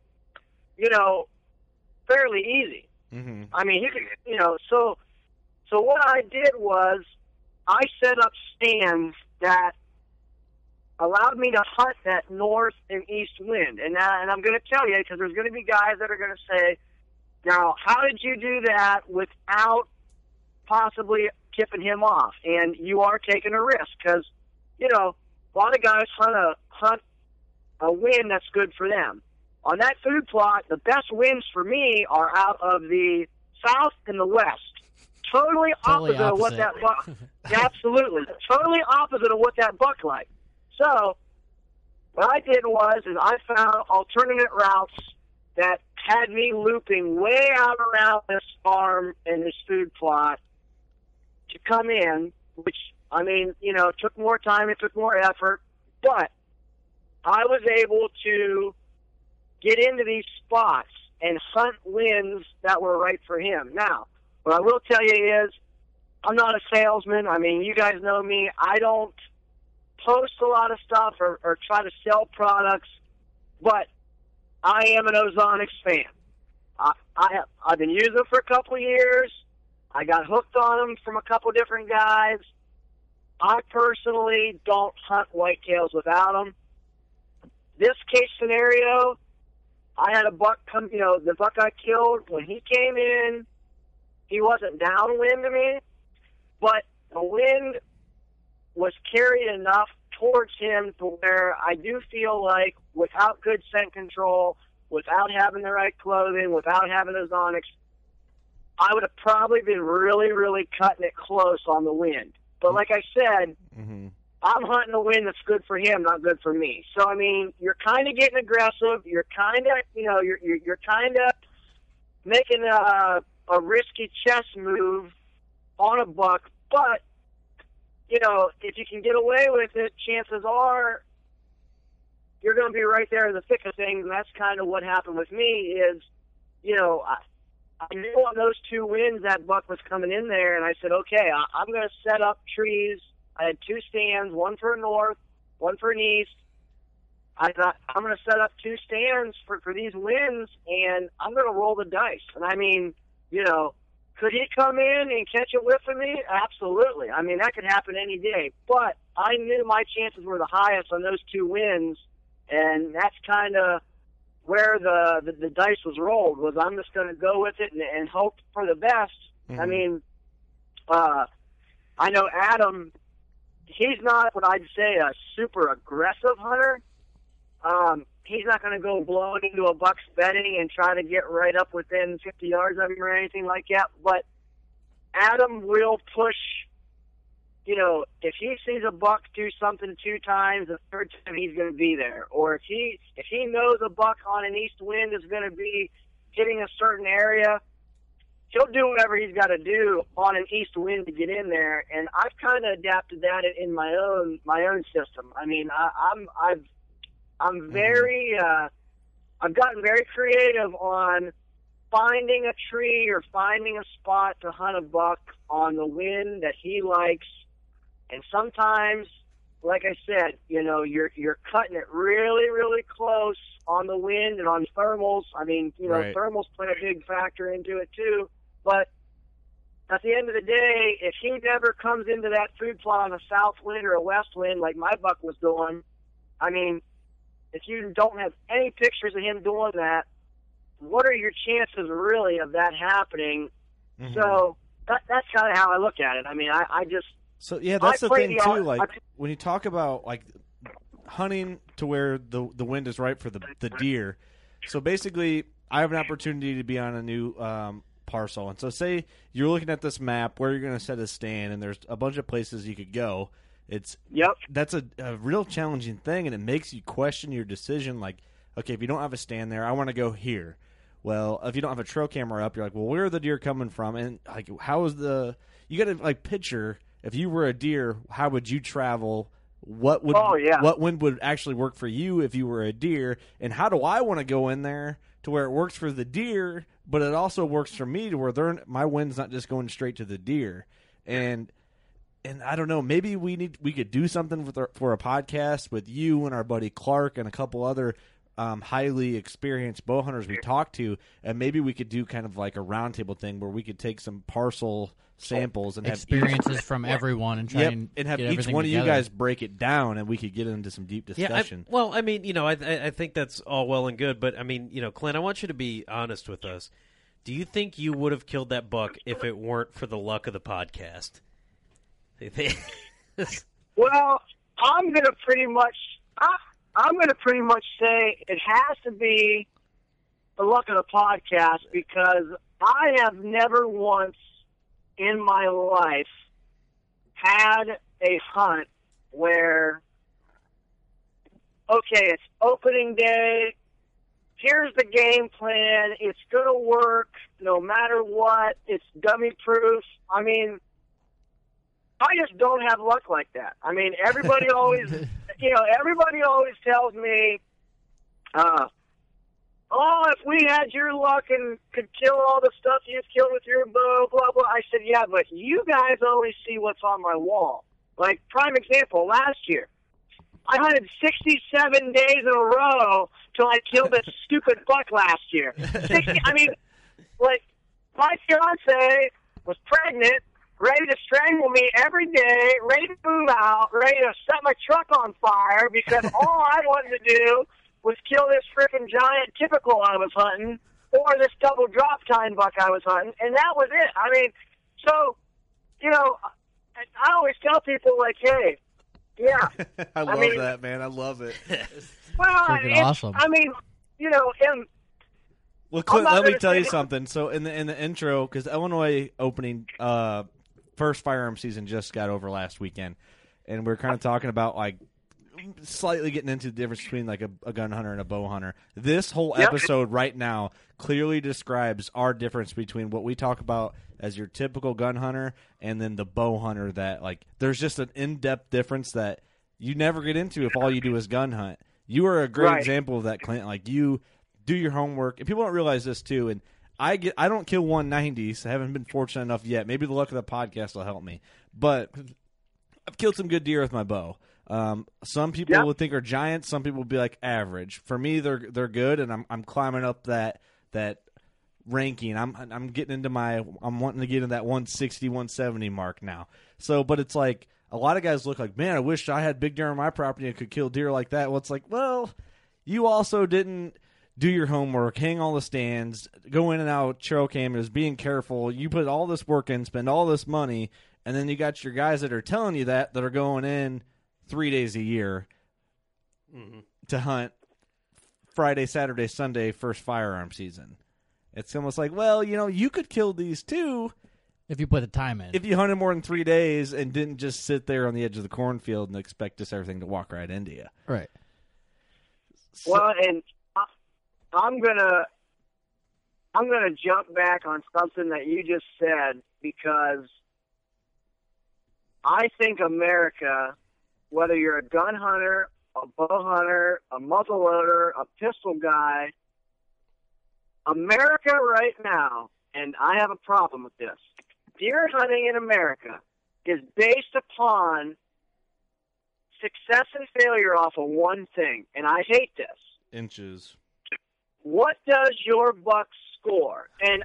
fairly easy. Mm-hmm. I mean, you could, so what I did was I set up stands that allowed me to hunt that north and east wind. And I'm going to tell you, because there's going to be guys that are going to say, now, how did you do that without possibly tipping him off? And you are taking a risk because, a lot of guys hunt a wind that's good for them. On that food plot, the best winds for me are out of the south and the west. Totally opposite of what that buck... Absolutely. Totally opposite of what that buck liked. So, what I did was I found alternate routes that had me looping way out around this farm and this food plot to come in, which, took more time, it took more effort, but I was able to get into these spots and hunt winds that were right for him. Now, what I will tell you is, I'm not a salesman. I mean, you guys know me. I don't post a lot of stuff or try to sell products, but I am an Ozonics fan. I've been using them for a couple of years. I got hooked on them from a couple different guys. I personally don't hunt whitetails without them. This case scenario, I had a buck come, the buck I killed, when he came in, he wasn't downwind to me, but the wind was carried enough towards him to where I do feel like without good scent control, without having the right clothing, without having Ozonics, I would have probably been really, really cutting it close on the wind. But like I said, mm-hmm. I'm hunting a wind that's good for him, not good for me. So, I mean, you're kind of getting aggressive. You're kind of, you're kind of making a risky chess move on a buck. But, if you can get away with it, chances are you're going to be right there in the thick of things. And that's kind of what happened with me is, I knew on those two winds that buck was coming in there, and I said, okay, I'm going to set up trees. I had two stands, one for north, one for an east. I thought, I'm going to set up two stands for these winds, and I'm going to roll the dice. And I mean, could he come in and catch a whiff of me? Absolutely. I mean, that could happen any day. But I knew my chances were the highest on those two winds, and that's kind of where the dice was rolled, was I'm just going to go with it and hope for the best. Mm-hmm. I mean, I know Adam, he's not what I'd say a super aggressive hunter. He's not going to go blowing into a buck's bedding and try to get right up within 50 yards of him or anything like that. But Adam will push, if he sees a buck do something two times, the third time he's going to be there. Or if he knows a buck on an east wind is going to be hitting a certain area, he'll do whatever he's got to do on an east wind to get in there. And I've kind of adapted that in my own system. I mean, I'm very, I've gotten very creative on finding a tree or finding a spot to hunt a buck on the wind that he likes. And sometimes, like I said, you're cutting it really, really close on the wind and on thermals. I mean, right. Thermals play a big factor into it too. But at the end of the day, if he never comes into that food plot on a south wind or a west wind like my buck was doing, I mean, if you don't have any pictures of him doing that, what are your chances really of that happening? Mm-hmm. So that's kind of how I look at it. I mean, I just... So, yeah, that's the thing, too. Like, when you talk about, like, hunting to where the wind is right for the deer, so basically, I have an opportunity to be on a new parcel. And so say you're looking at this map where you're going to set a stand, and there's a bunch of places you could go. That's a real challenging thing, and it makes you question your decision. Like, okay, if you don't have a stand there, I want to go here. Well, if you don't have a trail camera up, you're like, well, where are the deer coming from? And, like, how is you got to, like, picture... If you were a deer, how would you travel what would Oh, yeah. what wind would actually work for you if you were a deer, and how do I want to go in there to where it works for the deer, but it also works for me to where my wind's not just going straight to the deer. And I don't know, maybe we could do something for a podcast with you and our buddy Clark and a couple other highly experienced bow hunters we talked to, and maybe we could do kind of like a roundtable thing where we could take some parcel samples and experiences from everyone and try and have get each one together. of you guys break it down, and we could get into some deep discussion. Yeah, I mean, I think that's all well and good, but I mean, Clint, I want you to be honest with us. Do you think you would have killed that buck if it weren't for the luck of the podcast? Well, I'm gonna pretty much say it has to be the luck of the podcast, because I have never once in my life had a hunt where, okay, it's opening day, here's the game plan, it's gonna work no matter what, it's dummy proof. I mean, I just don't have luck like that. I mean, everybody always, everybody always tells me, oh, if we had your luck and could kill all the stuff you've killed with your bow, blah, blah. I said, yeah, but you guys always see what's on my wall. Like, prime example, last year, I hunted 67 days in a row till I killed that stupid buck last year. I mean, like, my fiance was pregnant, ready to strangle me every day, ready to move out, ready to set my truck on fire because all I wanted to do was kill this freaking giant typical I was hunting or this double drop tine buck I was hunting, and that was it. I mean, so, I always tell people, like, hey, yeah. I love that, man. I love it. Well, Freaking awesome. I mean, and well, Clint, let me tell you something. So in the intro, because Illinois opening first firearm season just got over last weekend, and we're kind of talking about like slightly getting into the difference between like a gun hunter and a bow hunter. This whole episode right now clearly describes our difference between what we talk about as your typical gun hunter and then the bow hunter. That like there's just an in-depth difference that you never get into if all you do is gun hunt. You are a great example of that, Clint. Like you do your homework, and people don't realize this too. And I don't kill 190s. I haven't been fortunate enough yet. Maybe the luck of the podcast will help me. But I've killed some good deer with my bow. Some people would think are giants. Some people would be like average. For me, they're good, and I'm climbing up that ranking. I'm getting into I'm wanting to get in that 160, 170 mark now. So, but it's like a lot of guys look like, man, I wish I had big deer on my property and could kill deer like that. Well, it's like, well, you also didn't do your homework, hang all the stands, go in and out trail cameras, being careful. You put all this work in, spend all this money, and then you got your guys that are telling you that are going in 3 days a year to hunt Friday, Saturday, Sunday, first firearm season. It's almost like, well, you could kill these too if you put the time in. If you hunted more than 3 days and didn't just sit there on the edge of the cornfield and expect just everything to walk right into you. Right. So, well, and I'm gonna jump back on something that you just said, because I think America, whether you're a gun hunter, a bow hunter, a muzzleloader, a pistol guy, America right now, and I have a problem with this, deer hunting in America is based upon success and failure off of one thing, and I hate this. Inches. What does your buck score? And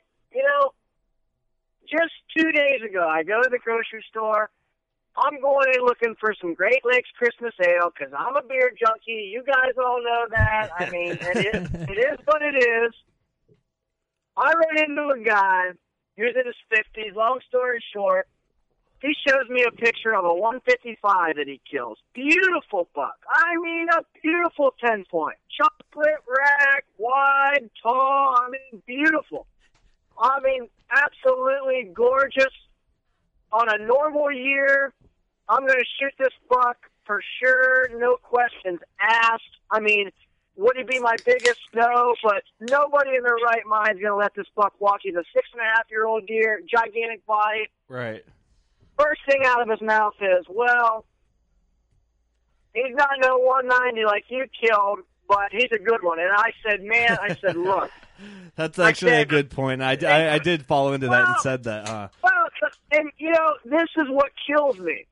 just 2 days ago, I go to the grocery store. I'm going in looking for some Great Lakes Christmas Ale because I'm a beer junkie. You guys all know that. I mean, it is what it is. I run into a guy who's in his 50s. Long story short, he shows me a picture of a 155 that he kills. Beautiful buck. I mean, a beautiful 10-point. Chocolate rack, wide, tall. I mean, beautiful. I mean, absolutely gorgeous. On a normal year, I'm going to shoot this buck for sure, no questions asked. I mean, would he be my biggest? No, but nobody in their right mind is going to let this buck walk. He's a 6.5-year-old deer, gigantic body. Right. First thing out of his mouth is, well, He's not no 190 like you killed, but he's a good one. And I said, man, look. That's actually a good point. I did follow into that and said that. Well, and, this is what kills me.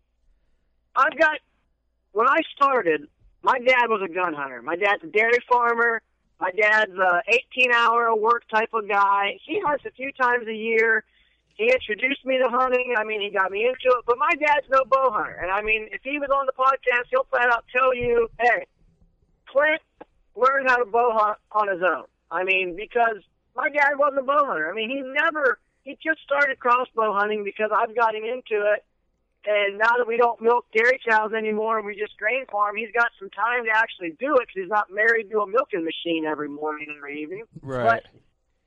When I started, my dad was a gun hunter. My dad's a dairy farmer. My dad's a 18-hour work type of guy. He hunts a few times a year. He introduced me to hunting. I mean, he got me into it. But my dad's no bow hunter. And, I mean, if he was on the podcast, he'll flat out tell you, hey, Clint learned how to bow hunt on his own. I mean, because my dad wasn't a bow hunter. I mean, he just started crossbow hunting because I've got him into it. And now that we don't milk dairy cows anymore and we just grain farm, he's got some time to actually do it because he's not married to a milking machine every morning and every evening. Right. But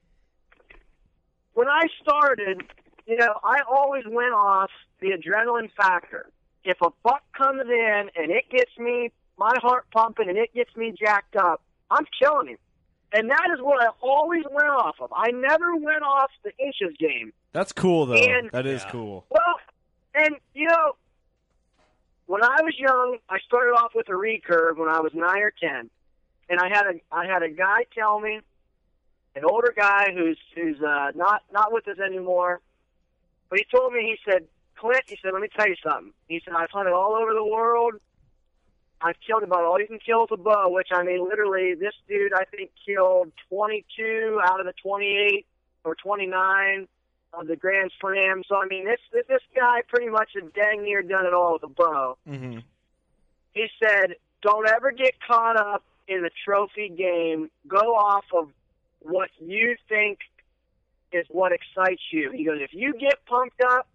when I started, I always went off the adrenaline factor. If a buck comes in and it gets me, my heart pumping, and it gets me jacked up, I'm killing him. And that is what I always went off of. I never went off the inches game. That's cool, though. That is cool. Well, and, when I was young, I started off with a recurve when I was 9 or 10. And I had a guy tell me, an older guy who's not with us anymore, but he told me, he said, Clint, he said, let me tell you something. He said, I've hunted all over the world. I've killed about all you can kill with a bow, which, I mean, literally, this dude, I think, killed 22 out of the 28 or 29 of the Grand Slam. So, I mean, this guy pretty much has dang near done it all with a bow. Mm-hmm. He said, don't ever get caught up in the trophy game. Go off of what you think is what excites you. He goes, if you get pumped up,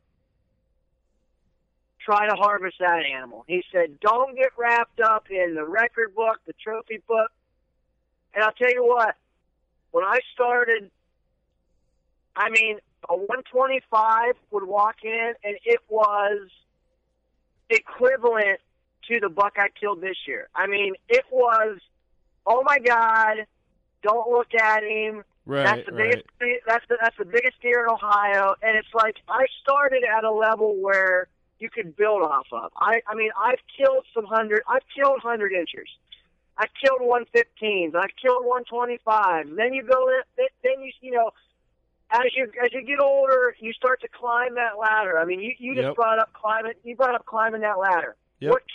try to harvest that animal. He said, don't get wrapped up in the record book, the trophy book. And I'll tell you what, when I started, I mean, a 125 would walk in, and it was equivalent to the buck I killed this year. I mean, it was, oh my God, don't look at him. Right, that's the biggest. That's the biggest deer in Ohio, and it's like I started at a level where you could build off of. I mean, I've killed 100 inchers. I've killed 115s. I've killed 125s. Then you go in, then you as you get older, you start to climb that ladder. I mean, you just brought up climbing. You brought up climbing that ladder. Yep. What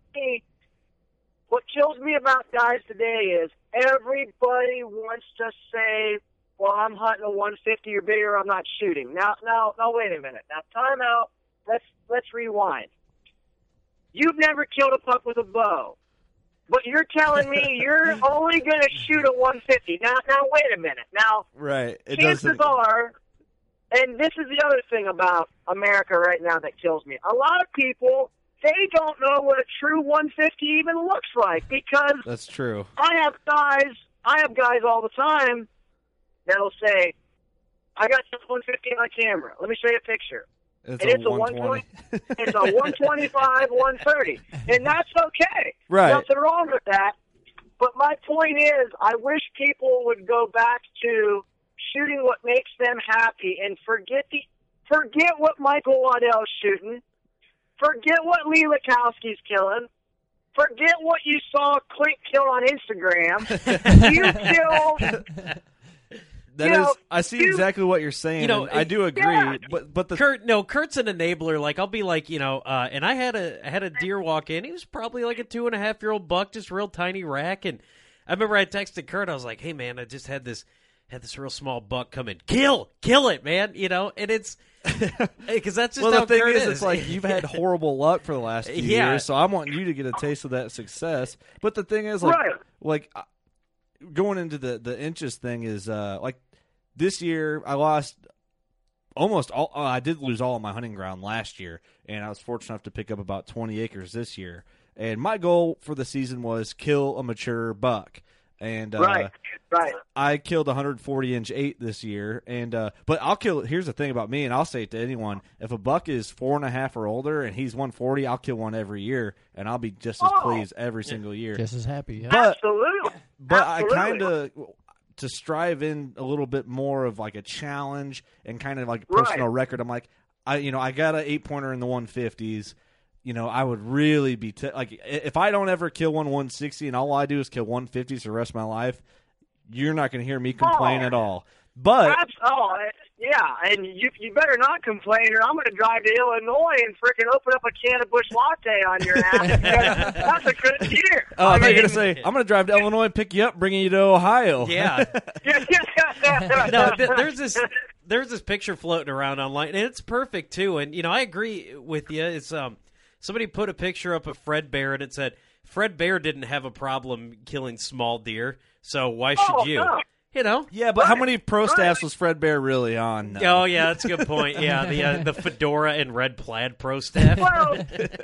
kills me about guys today is everybody wants to say, well, I'm hunting a 150 or bigger, I'm not shooting. Now, wait a minute. Now, time out. Let's rewind. You've never killed a buck with a bow, but you're telling me you're only going to shoot a 150. Now, wait a minute. Now, right. Chances are, and this is the other thing about America right now that kills me. A lot of people, they don't know what a true 150 even looks like because that's true. I have guys all the time that'll say, I got this 150 on my camera. Let me show you a picture. It's a 120. It's a 125, 130. And that's okay. Right. Nothing wrong with that. But my point is, I wish people would go back to shooting what makes them happy and forget what Michael Waddell's shooting. Forget what Lee Lakowski's killing. Forget what you saw Clint kill on Instagram. You killed... I see exactly what you're saying. And I do agree, yeah. but Kurt's an enabler. Like I'll be like, and I had a deer walk in. He was probably like a 2.5-year-old buck, just real tiny rack. And I remember I texted Kurt. I was like, hey man, I just had this real small buck come in. Kill it, man. And it's because that's just how the thing Kurt is. It's like you've had horrible luck for the last few years, so I want you to get a taste of that success. But the thing is, like going into the inches thing is like. This year, I lost almost all. I did lose all of my hunting ground last year, and I was fortunate enough to pick up about 20 acres this year. And my goal for the season was kill a mature buck. And right. I killed 140-inch 8 this year. And but I'll kill. Here's the thing about me, and I'll say it to anyone: if a buck is 4.5 or older and he's 140, I'll kill one every year, and I'll be just as pleased every single year. Just as happy. Yeah. Absolutely. But I kind of. To strive in a little bit more of like a challenge and kind of like personal record. I'm like, I got an 8-pointer in the 150s. I would really be like, if I don't ever kill one 160 and all I do is kill 150s for the rest of my life, you're not going to hear me complain at all. But yeah, and you better not complain, or I'm going to drive to Illinois and freaking open up a can of Busch Latte on your ass. That's a good deer. Oh, I thought you were going to say, I'm going to drive to Illinois, pick you up, bringing you to Ohio. Yeah. No, there's this picture floating around online, and it's perfect too. And I agree with you. It's somebody put a picture up of Fred Bear, and it said Fred Bear didn't have a problem killing small deer, so why should you? No. Yeah, but how many pro staffs was Fred Bear really on? No. Oh, yeah, that's a good point. Yeah, the fedora and red plaid pro staff. Well,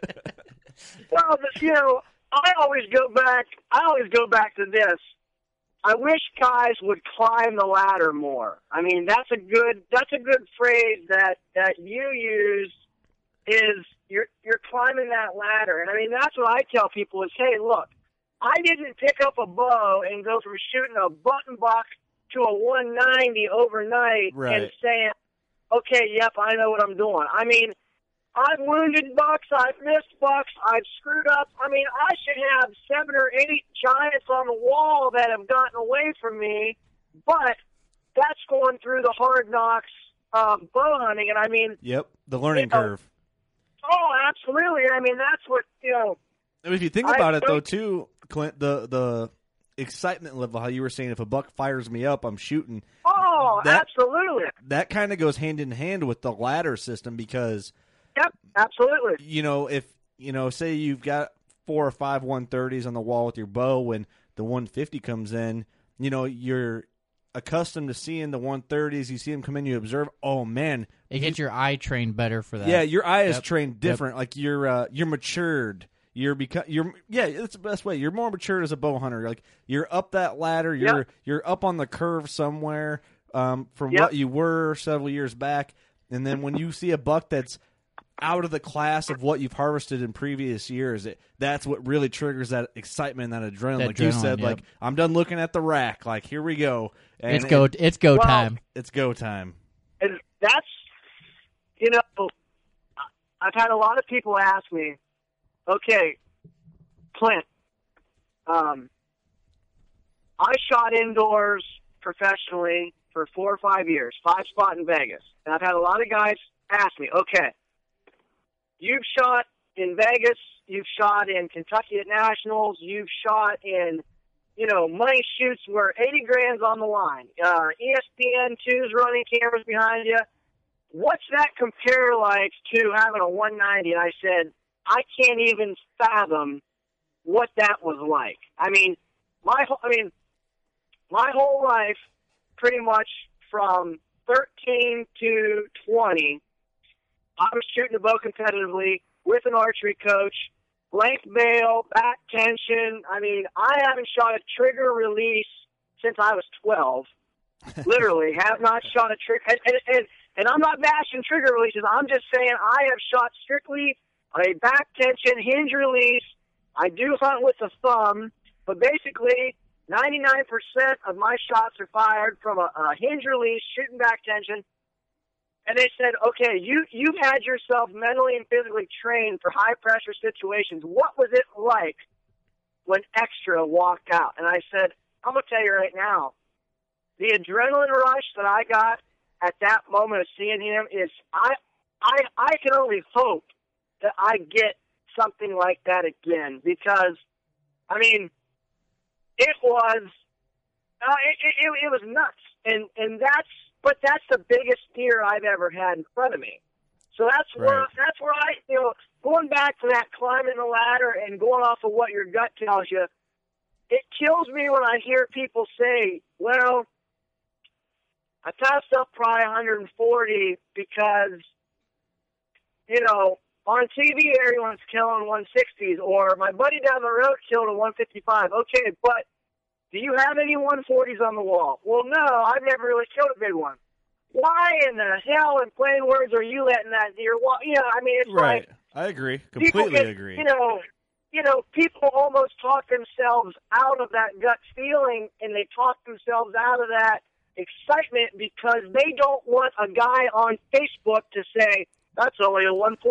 I always go back to this. I wish guys would climb the ladder more. I mean, that's a good phrase that you use, is you're climbing that ladder. And I mean, that's what I tell people is, hey, look, I didn't pick up a bow and go from shooting a button buck to a 190 overnight and saying, okay, yep, I know what I'm doing. I mean, I've wounded bucks, I've missed bucks, I've screwed up. I mean, I should have 7 or 8 giants on the wall that have gotten away from me, but that's going through the hard knocks bow hunting. And I mean, yep, the learning curve. Oh, absolutely. I mean, that's what, If you think about it, though, too, Clint, the excitement level, how you were saying, if a buck fires me up, I'm shooting. Oh, absolutely. That kind of goes hand in hand with the ladder system because, yep, absolutely. If say you've got 4 or 5 130s on the wall with your bow, when the 150 comes in, you're accustomed to seeing the 130s. You see them come in, you observe. Oh man, it gets your eye trained better for that. Yeah, your eye is trained different. Yep. Like you're matured. That's the best way. You're more matured as a bow hunter. Like you're up that ladder. You're up on the curve somewhere from what you were several years back. And then when you see a buck that's out of the class of what you've harvested in previous years, that's what really triggers that excitement and that adrenaline. Like you said, like I'm done looking at the rack. Like here we go. And it's go time. It's go time. And that's I've had a lot of people ask me, okay, Clint, I shot indoors professionally for 4 or 5 years, 5-spot in Vegas. And I've had a lot of guys ask me, okay, you've shot in Vegas, you've shot in Kentucky at Nationals, you've shot in, money shoots where 80 grand's on the line. ESPN2's running cameras behind you. What's that compare like to having a 190? And I said, I can't even fathom what that was like. I mean, my whole life, pretty much from 13 to 20, I was shooting a bow competitively with an archery coach, blank bail, back tension. I mean, I haven't shot a trigger release since I was 12. Literally, have not shot a trigger. And I'm not bashing trigger releases. I'm just saying I have shot strictly a back tension hinge release. I do hunt with the thumb, but basically 99% of my shots are fired from a hinge release, shooting back tension. And they said, okay, you've had yourself mentally and physically trained for high-pressure situations. What was it like when Extra walked out? And I said, I'm going to tell you right now, the adrenaline rush that I got at that moment of seeing him is, I can only hope that I get something like that again, because, I mean, it was nuts, and that's the biggest deer I've ever had in front of me. So that's where I going back to that climbing the ladder and going off of what your gut tells you, it kills me when I hear people say, well, I passed up probably 140 because, on TV everyone's killing 160s, or my buddy down the road killed a 155. Okay, but do you have any 140s on the wall? Well, no, I've never really killed a big one. Why in the hell, in plain words, are you letting that deer walk? I mean, it's right. Like, I agree. Completely agree. People almost talk themselves out of that gut feeling, and they talk themselves out of that excitement because they don't want a guy on Facebook to say, that's only a 140.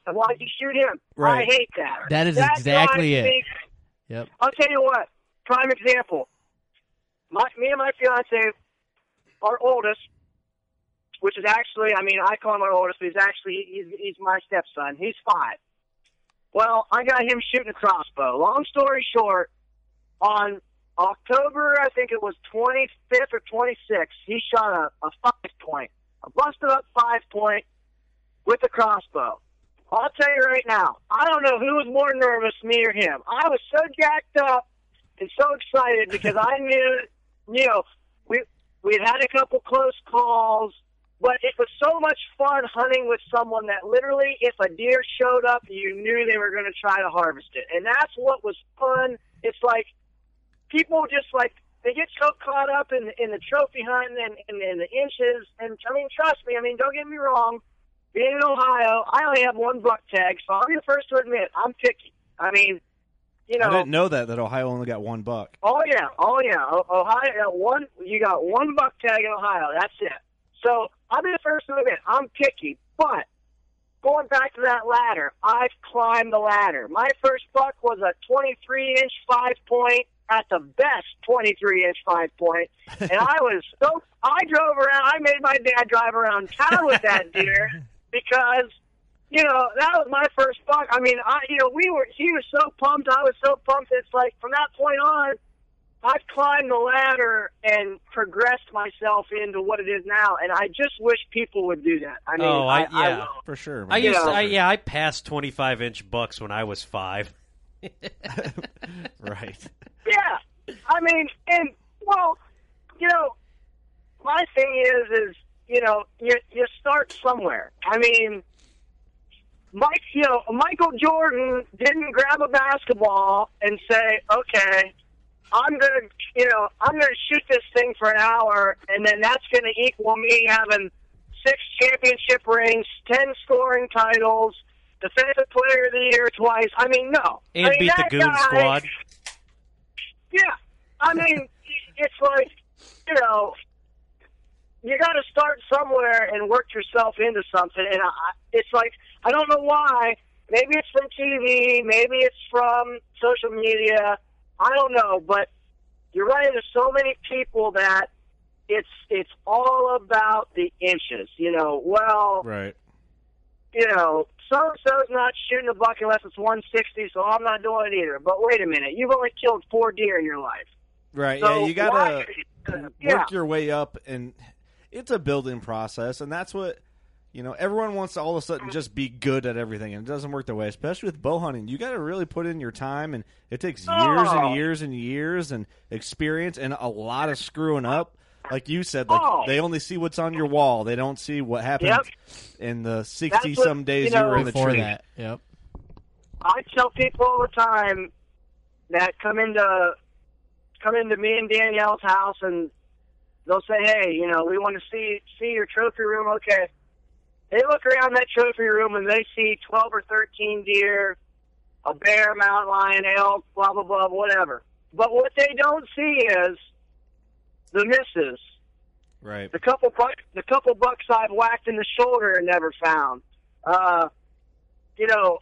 And why'd you shoot him? Right. I hate that. That is That's exactly why I it. think- Yep. I'll tell you what. Prime example. Me and my fiance, our oldest, which is actually, I mean, I call him our oldest, but he's my stepson. He's 5. Well, I got him shooting a crossbow. Long story short, on October, I think it was 25th or 26th, he shot a 5-point, a busted up 5-point with a crossbow. I'll tell you right now, I don't know who was more nervous, me or him. I was so jacked up and so excited because I knew, you know, we'd had a couple close calls, but it was so much fun hunting with someone that literally, if a deer showed up, you knew they were going to try to harvest it. And that's what was fun. It's like people just like, they get so caught up in the trophy hunting and the inches. And, I mean, trust me, I mean, don't get me wrong. Being in Ohio, I only have 1 buck tag, so I'll be the first to admit, I'm picky. I mean, you know. I didn't know that Ohio only got 1 buck. Oh, yeah. Ohio, you got 1 buck tag in Ohio. That's it. So I'll be the first to admit, I'm picky. But going back to that ladder, I've climbed the ladder. My first buck was a 23-inch 5-point, at the best 23-inch 5-point. And I drove around, I made my dad drive around town with that deer because, you know, that was my first buck. I mean, he was so pumped, I was so pumped. It's like from that point on, I've climbed the ladder and progressed myself into what it is now, and I just wish people would do that. I mean, for sure. Man. I passed 25-inch bucks when I was 5. Right. Yeah. I mean, and, well, you know, my thing is, you know, you start somewhere. I mean, Michael Jordan didn't grab a basketball and say, okay, I'm gonna shoot this thing for an hour, and then that's gonna equal me having 6 championship rings, 10 scoring titles, defensive player of the year twice. I mean, no. And beat the Goon Squad. Yeah. I mean, it's like, you know, you got to start somewhere and work yourself into something. And it's like, I don't know why. Maybe it's from TV. Maybe it's from social media. I don't know. But you run into so many people that it's all about the inches. You know, well, right. You know, so-and-so's not shooting a buck unless it's 160, so I'm not doing it either. But wait a minute. You've only killed 4 deer in your life. Right, so yeah, you got to work your way up, and it's a building process, and that's what, you know, everyone wants to all of a sudden just be good at everything, and it doesn't work that way, especially with bow hunting. You got to really put in your time, and it takes years and years and years and experience and a lot of screwing up. Like you said, like they only see what's on your wall. They don't see what happened in the 60-some days you were in the tree. That. Yep. I tell people all the time that come into me and Danielle's house, and they'll say, hey, you know, we want to see your trophy room. Okay. They look around that trophy room, and they see 12 or 13 deer, a bear, mountain lion, elk, blah, blah, blah, whatever. But what they don't see is the misses. Right. The couple bucks I've whacked in the shoulder and never found. You know,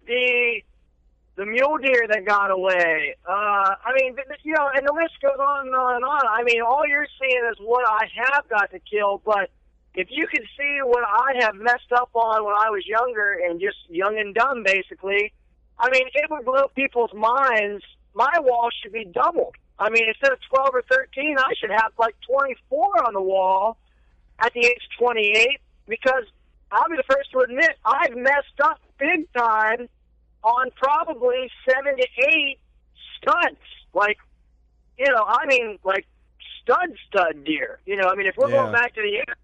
the mule deer that got away. I mean, you know, and the list goes on and on and on. I mean, all you're seeing is what I have got to kill, but if you could see what I have messed up on when I was younger and just young and dumb, basically, I mean, it would blow people's minds. My wall should be doubled. I mean, instead of 12 or 13, I should have like 24 on the wall at the age of 28, because I'll be the first to admit I've messed up big time on probably 7 to 8 studs. Like, you know, I mean, like stud deer. You know, I mean, if we're going back to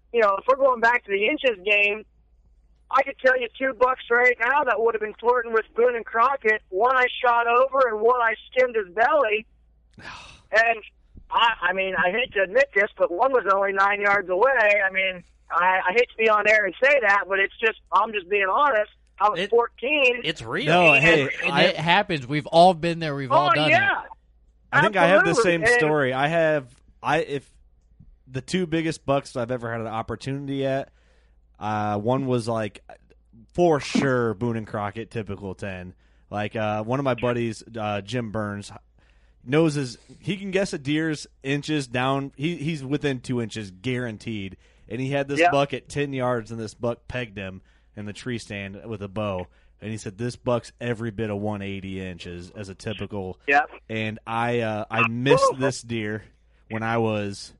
the inches game, I could tell you 2 bucks right now that would have been flirting with Boone and Crockett. One I shot over, and one I skimmed his belly. And I mean, I hate to admit this, but one was only 9 yards away. I mean, I hate to be on air and say that, but it's just, I'm just being honest. I was 14. It's real. No, hey, it happens. We've all been there. We've all done it. I think I have the same story. If the 2 biggest bucks I've ever had an opportunity at, one was like for sure Boone and Crockett typical 10. Like one of my buddies, Jim Burns, knows he can guess a deer's inches down. He's within 2 inches guaranteed. And he had this buck at 10 yards, and this buck pegged him in the tree stand with a bow. And he said, this buck's every bit of 180 inches as a typical. Yep. And I missed this deer when I was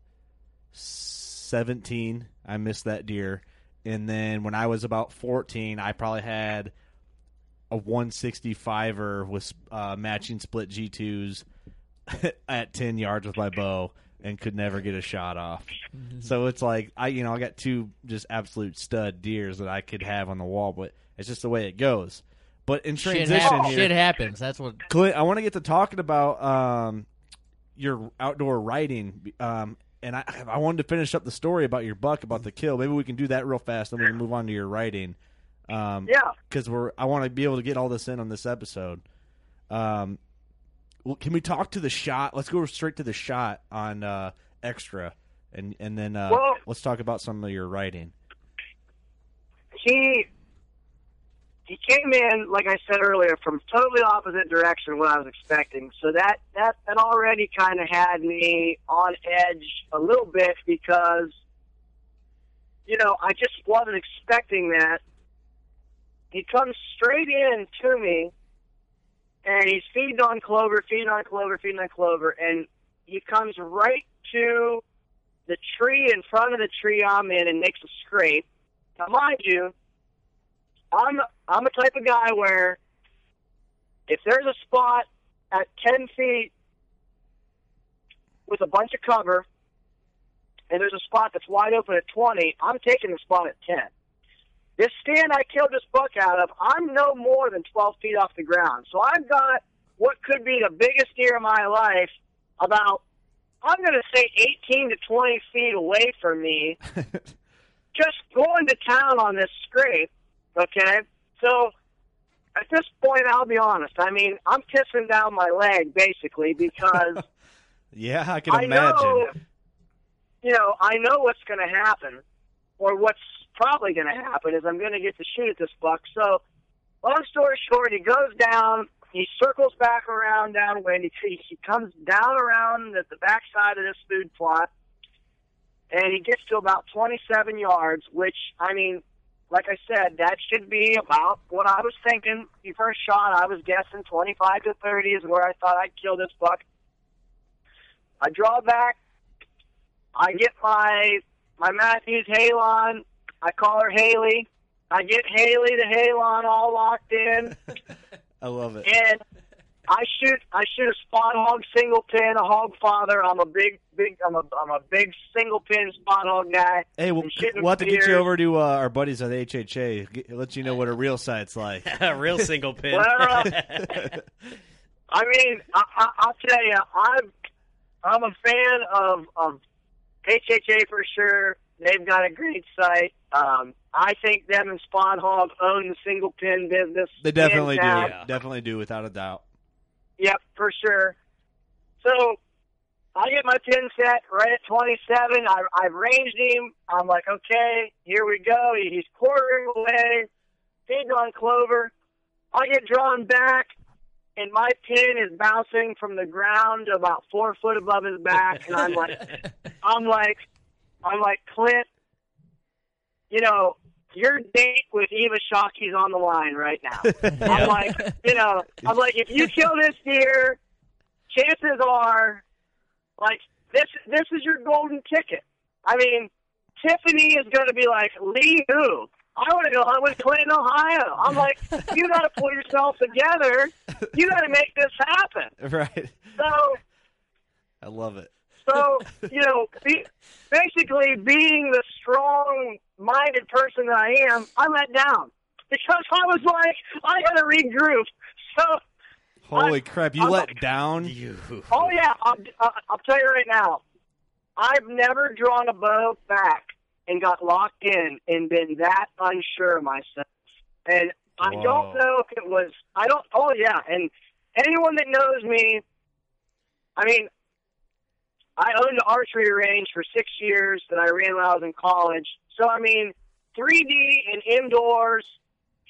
17. I missed that deer. And then when I was about 14, I probably had a 165er with matching split G2s at 10 yards with my bow and could never get a shot off. So it's like I got two just absolute stud deers that I could have on the wall, but it's just the way it goes. But in transition here, shit happens. That's what Clint, I want to get to talking about your outdoor riding, and I wanted to finish up the story about your buck, about the kill. Maybe we can do that real fast, then we can move on to your riding. Because I want to be able to get all this in on this episode. Well, can we talk to the shot? Let's go straight to the shot on Extra, and then let's talk about some of your writing. He came in, like I said earlier, from totally opposite direction what I was expecting. So that already kind of had me on edge a little bit because, I just wasn't expecting that. He comes straight in to me, and he's feeding on clover, and he comes right to the tree in front of the tree I'm in and makes a scrape. Now, mind you, I'm a type of guy where if there's a spot at 10 feet with a bunch of cover, and there's a spot that's wide open at 20, I'm taking the spot at 10. This stand I killed this buck out of, I'm no more than 12 feet off the ground. So I've got what could be the biggest deer of my life about, I'm going to say 18 to 20 feet away from me, just going to town on this scrape, okay? So at this point, I'll be honest. I mean, I'm kissing down my leg, basically, because yeah, I can imagine. I know what's going to happen, or what's probably going to happen is I'm going to get to shoot at this buck. So, long story short, he goes down, he circles back around downwind, he comes down around the backside of this food plot, and he gets to about 27 yards, which, I mean, like I said, that should be about what I was thinking. The first shot, I was guessing 25 to 30 is where I thought I'd kill this buck. I draw back, I get my Matthews Halon, I call her Haley. I get Haley the Halon all locked in. I love it. And I shoot a spot hog single pin, a hog father. I'm a big single pin spot hog guy. Hey, we'll have to get you over to our buddies at HHA. Let you know what a real sight's like. A real single pin. Well, I mean, I'll tell you, I'm a fan of HHA for sure. They've got a great site. I think them and Spawn Hog own the single pin business. They definitely do. Yeah. Definitely do, without a doubt. Yep, for sure. So I get my pin set right at 27. I've ranged him. I'm like, okay, here we go. He's quartering away. Feeding on clover. I get drawn back, and my pin is bouncing from the ground about 4 foot above his back, and I'm like, Clint, your date with Eva Shockey's on the line right now. I'm like, if you kill this deer, chances are, like, this is your golden ticket. I mean, Tiffany is going to be like, Lee who? I want to go hunt with Clint in Ohio. I'm like, you got to pull yourself together. You got to make this happen. Right. So, I love it. So, basically being the strong-minded person that I am, I let down. Because I was like, I got to regroup. So, holy crap, you let down? Oh, yeah. I'll tell you right now. I've never drawn a bow back and got locked in and been that unsure of myself. And I don't know if it was, and anyone that knows me, I mean, I owned an archery range for 6 years that I ran when I was in college. So, I mean, 3D and indoors,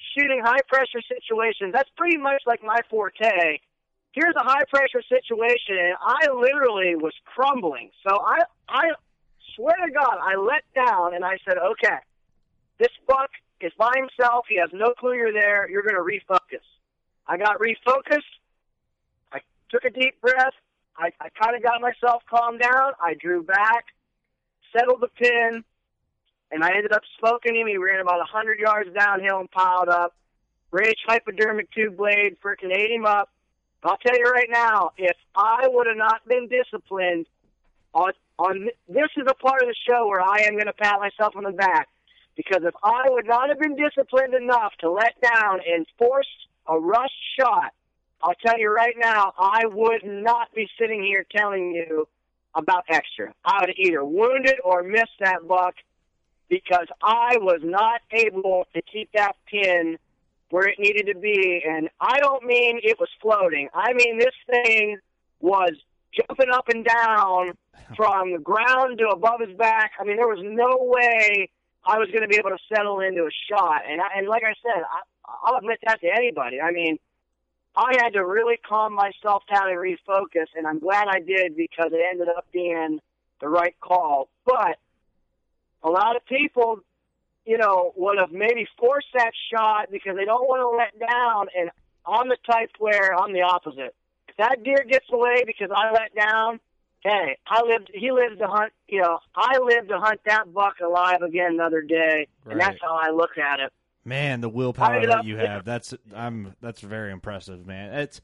shooting high-pressure situations. That's pretty much like my forte. Here's a high-pressure situation, and I literally was crumbling. So I swear to God, I let down, and I said, okay, this buck is by himself. He has no clue you're there. You're going to refocus. I got refocused. I took a deep breath. I kind of got myself calmed down. I drew back, settled the pin, and I ended up smoking him. He ran about 100 yards downhill and piled up. Rage hypodermic tube blade freaking ate him up. I'll tell you right now, if I would have not been disciplined on this is a part of the show where I am going to pat myself on the back, because if I would not have been disciplined enough to let down and force a rush shot, I'll tell you right now, I would not be sitting here telling you about extra. I would have either wounded or missed that buck because I was not able to keep that pin where it needed to be. And I don't mean it was floating. I mean this thing was jumping up and down from the ground to above his back. I mean, there was no way I was going to be able to settle into a shot. And like I said, I'll admit that to anybody. I mean, I had to really calm myself down and refocus, and I'm glad I did because it ended up being the right call. But a lot of people, you know, would have maybe forced that shot because they don't want to let down, and I'm the type where I'm the opposite. If that deer gets away because I let down, hey, he lives to hunt, you know, I live to hunt that buck alive again another day, and that's how I look at it. Man, the willpower that you have, that's very impressive, man. It's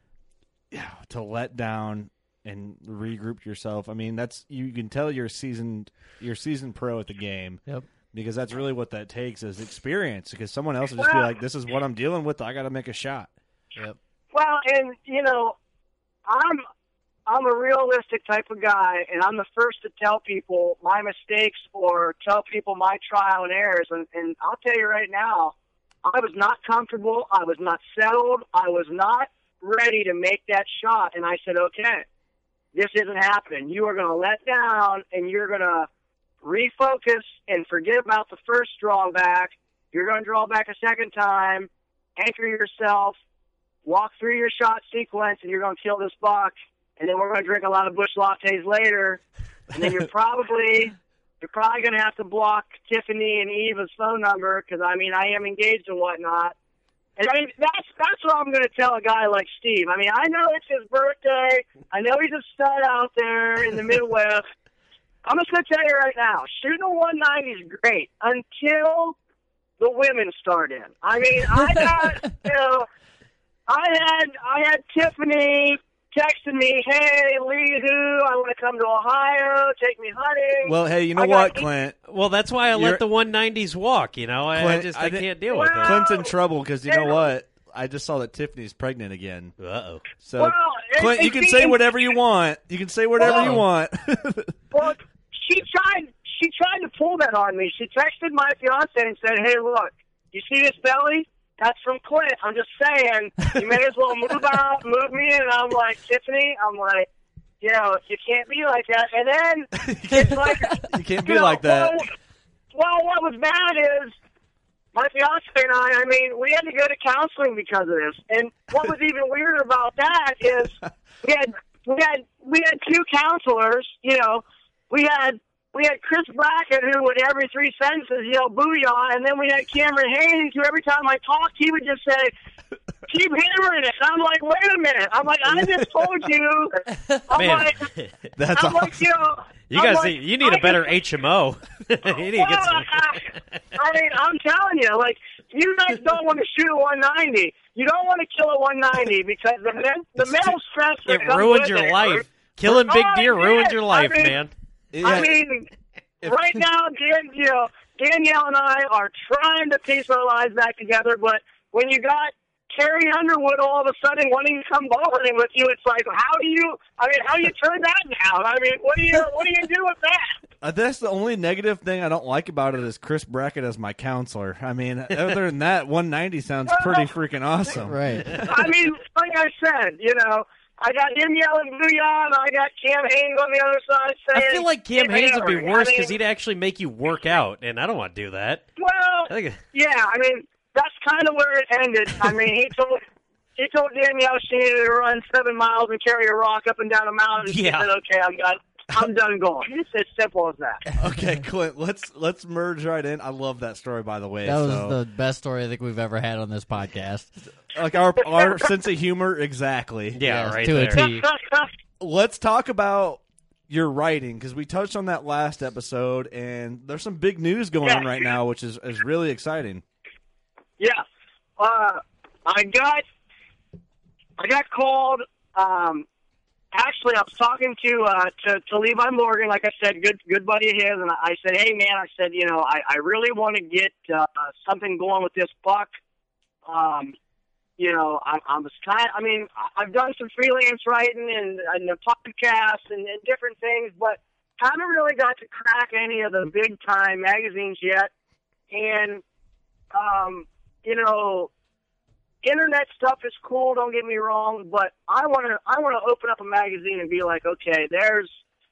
to let down and regroup yourself. I mean, that's you can tell you're a seasoned pro at the game. Yep. Because that's really what that takes is experience. Because someone else will just be like, this is what I'm dealing with, I got to make a shot. Yep. Well, and you know, I'm a realistic type of guy, and I'm the first to tell people my mistakes or tell people my trial and errors. And I'll tell you right now, I was not comfortable. I was not settled. I was not ready to make that shot. And I said, okay, this isn't happening. You are going to let down, and you're going to refocus and forget about the first drawback. You're going to draw back a second time, anchor yourself, walk through your shot sequence, and you're going to kill this buck. And then we're going to drink a lot of Busch lattes later. And then you're probably going to have to block Tiffany and Eva's phone number because, I mean, I am engaged and whatnot. And, I mean, that's what I'm going to tell a guy like Steve. I mean, I know it's his birthday. I know he's a stud out there in the Midwest. I'm just going to tell you right now, shooting a 190 is great until the women start in. I mean, I got, you know, I had Tiffany texting me, hey, Lee, I want to come to Ohio, take me hunting. Well, hey, you know what, Clint? Well, that's why I let the 190s walk, you know. I can't deal with it. Clint's in trouble because you know what? I just saw that Tiffany's pregnant again. Uh-oh. So, Clint, you can say whatever you want. You can say whatever you want. Well, she tried to pull that on me. She texted my fiance and said, hey, look, you see this belly? That's from Clint. I'm just saying, you may as well move out, move me in. And I'm like, Tiffany, you know, you can't be like that. And then it's like, you can't be like that. Well, what was bad is my fiance and I mean, we had to go to counseling because of this. And what was even weirder about that is we had two counselors. You know, we had Chris Brackett, who would every 3 sentences yell "booyah," and then we had Cameron Haynes, who every time I talked, he would just say, "Keep hammering it." And I'm like, "Wait a minute!" I'm like, "I just told you." That's I'm awesome. like, you know, you guys, you need a better HMO. You need to get some. I mean, I'm telling you, like, you guys don't want to shoot a 190. You don't want to kill a 190 because the mental stress. It ruins your life. Killing big deer ruins your life, man. I mean, right now, Danielle and I are trying to piece our lives back together, but when you got Carrie Underwood all of a sudden wanting to come bow hunting with you, it's like, how do you turn that down? I mean, what do you do with that? That's the only negative thing I don't like about it is Chris Brackett as my counselor. I mean, other than that, 190 sounds pretty freaking awesome. Right. I mean, like I said, you know, I got him yelling "booyah," and I got Cam Haynes on the other side saying. I feel like Cam Haynes would be worse because he'd actually make you work out, and I don't want to do that. Well, yeah, I mean, that's kind of where it ended. I mean, he told Danielle she needed to run 7 miles and carry a rock up and down a mountain. And Yeah. She said, okay, I'm done going. It's as simple as that. Okay, Clint, let's merge right in. I love that story, by the way. That was the best story I think we've ever had on this podcast. Like our sense of humor, exactly. Yeah, Yes, right to there. a T. Let's talk about your writing, because we touched on that last episode, and there's some big news going on right now, which is really exciting. Yeah. I got called. Actually, I was talking to Levi Morgan, like I said, good buddy of his, and I said, hey man, I said, I really want to get something going with this buck. I've done some freelance writing and the podcasts and different things, but haven't really got to crack any of the big time magazines yet. And internet stuff is cool, don't get me wrong, but I want to open up a magazine and be like, okay, there's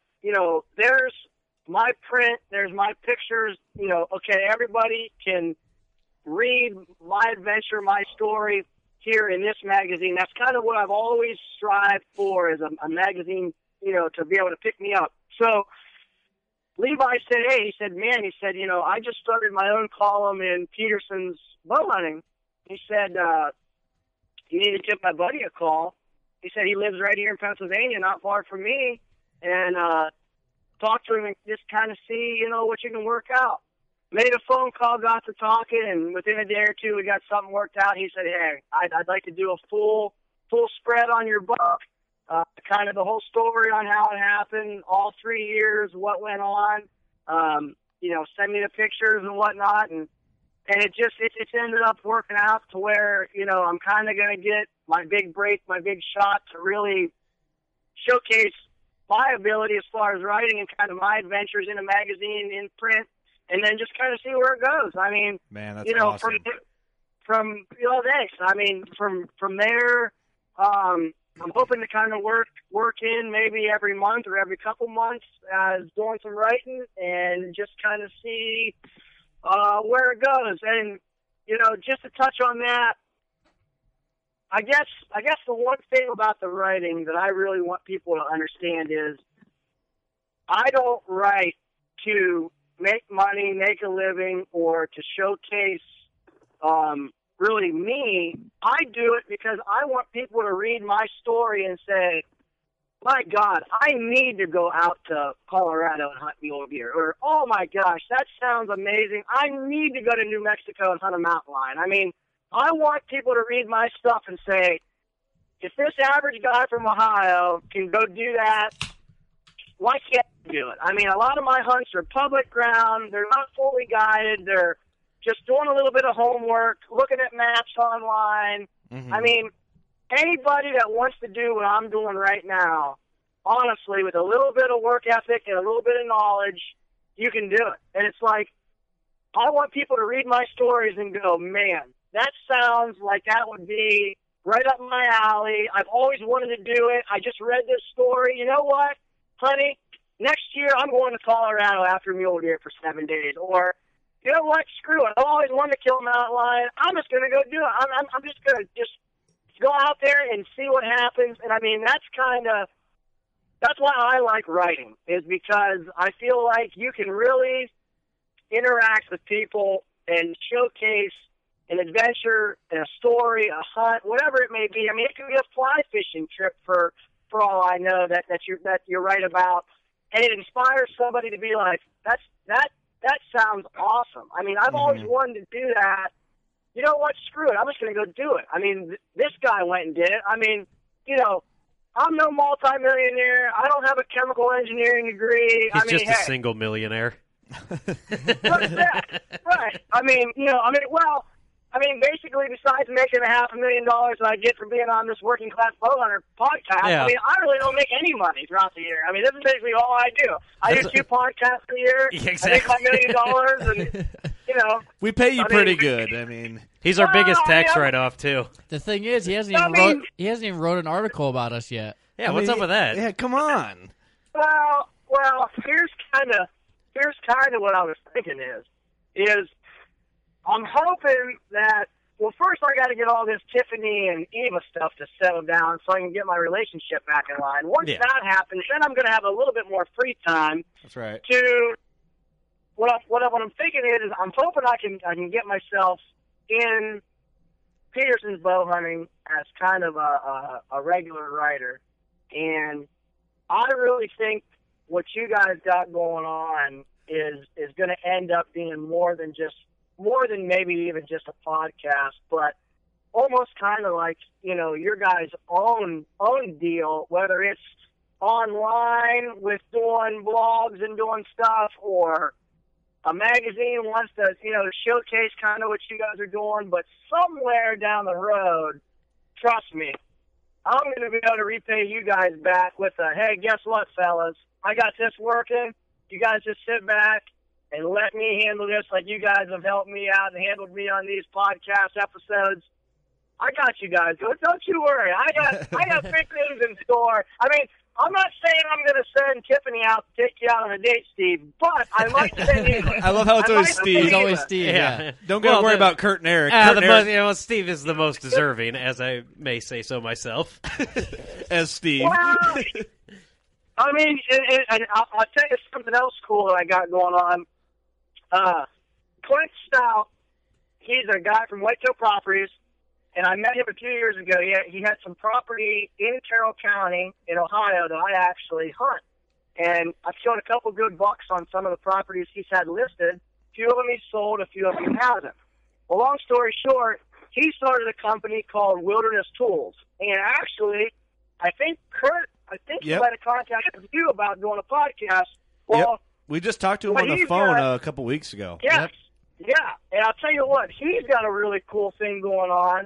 my print, there's my pictures, okay, everybody can read my adventure, my story here in this magazine. That's kind of what I've always strived for, is a magazine, to be able to pick me up. So Levi said, hey, he said, I just started my own column in Peterson's Bow Hunting. He said, you need to give my buddy a call. He said he lives right here in Pennsylvania, not far from me, and talk to him and just kind of see, what you can work out. Made a phone call, got to talking, and within a day or two, we got something worked out. He said, hey, I'd like to do a full spread on your book, kind of the whole story on how it happened, all 3 years, what went on, send me the pictures and whatnot, and it's ended up working out to where, I'm kind of going to get my big break, my big shot to really showcase my ability as far as writing and kind of my adventures in a magazine, in print, and then just kind of see where it goes. I mean, man, that's awesome. From thanks. I mean, from there, I'm hoping to kind of work in maybe every month or every couple months as doing some writing and just kind of see where it goes. And, just to touch on that, I guess the one thing about the writing that I really want people to understand is I don't write to make money, make a living, or to showcase really me. I do it because I want people to read my story and say, my God, I need to go out to Colorado and hunt mule deer. Or, oh my gosh, that sounds amazing. I need to go to New Mexico and hunt a mountain lion. I mean, I want people to read my stuff and say, if this average guy from Ohio can go do that, why can't I do it? I mean, a lot of my hunts are public ground. They're not fully guided. They're just doing a little bit of homework, looking at maps online. Mm-hmm. I mean, anybody that wants to do what I'm doing right now, honestly, with a little bit of work ethic and a little bit of knowledge, you can do it. And it's like, I want people to read my stories and go, man, that sounds like that would be right up my alley. I've always wanted to do it. I just read this story. You know what, honey? Next year I'm going to Colorado after mule deer for 7 days. Or, you know what, screw it. I've always wanted to kill a mountain lion. I'm just going to go do it. I'm just going to go out there and see what happens. And I mean, that's why I like writing, is because I feel like you can really interact with people and showcase an adventure, a story, a hunt, whatever it may be. I mean, it can be a fly fishing trip for all I know that you're right about, and it inspires somebody to be like, that sounds awesome. I mean, I've always wanted to do that. You know what? Screw it. I'm just going to go do it. I mean, this guy went and did it. I mean, I'm no multimillionaire. I don't have a chemical engineering degree. He's just a single millionaire. Right. Basically, besides making $500,000 that I get from being on this Working Class Bow Hunter podcast, yeah. I mean, I really don't make any money throughout the year. I mean, this is basically all I do. I do 2 podcasts a year. Yeah, exactly. I make $1 million, and we pay you pretty good. I mean, he's our biggest tax write-off too. The thing is, he hasn't even wrote an article about us yet. Yeah, what's up with that? Yeah, come on. Well, here's kind of what I was thinking is I'm hoping that, well, first I got to get all this Tiffany and Eva stuff to settle down so I can get my relationship back in line. Once that happens, then I'm going to have a little bit more free time. That's right. To what I'm thinking is I'm hoping I can get myself in Peterson's bow hunting as kind of a regular writer, and I really think what you guys got going on is going to end up being more than maybe even just a podcast, but almost kind of like, you know, your guys' own deal, whether it's online with doing blogs and doing stuff, or a magazine wants to, you know, showcase kind of what you guys are doing. But somewhere down the road, trust me, I'm going to be able to repay you guys back with a, hey, guess what, fellas? I got this working. You guys just sit back and let me handle this like you guys have helped me out and handled me on these podcast episodes. I got you guys. Don't you worry. I got big things in store. I mean, I'm not saying I'm going to send Tiffany out to take you out on a date, Steve, but I might send you. I love how it's always Steve. It's always Steve. Yeah. Don't go worry about Kurt and Eric. Kurt and Eric. You know, Steve is the most deserving, as I may say so myself. As Steve. Well, I mean, and I'll tell you something else cool that I got going on. Clint Stout, he's a guy from Whitetail Properties, and I met him a few years ago. He had some property in Carroll County in Ohio that I actually hunt. And I've shown a couple good bucks on some of the properties he's had listed. A few of them he's sold, a few of them he hasn't. Well, long story short, he started a company called Wilderness Tools. And actually, I think he might have contacted you about doing a podcast. Well, we just talked to him on the phone a couple weeks ago. Yes. Yeah, and I'll tell you what, he's got a really cool thing going on.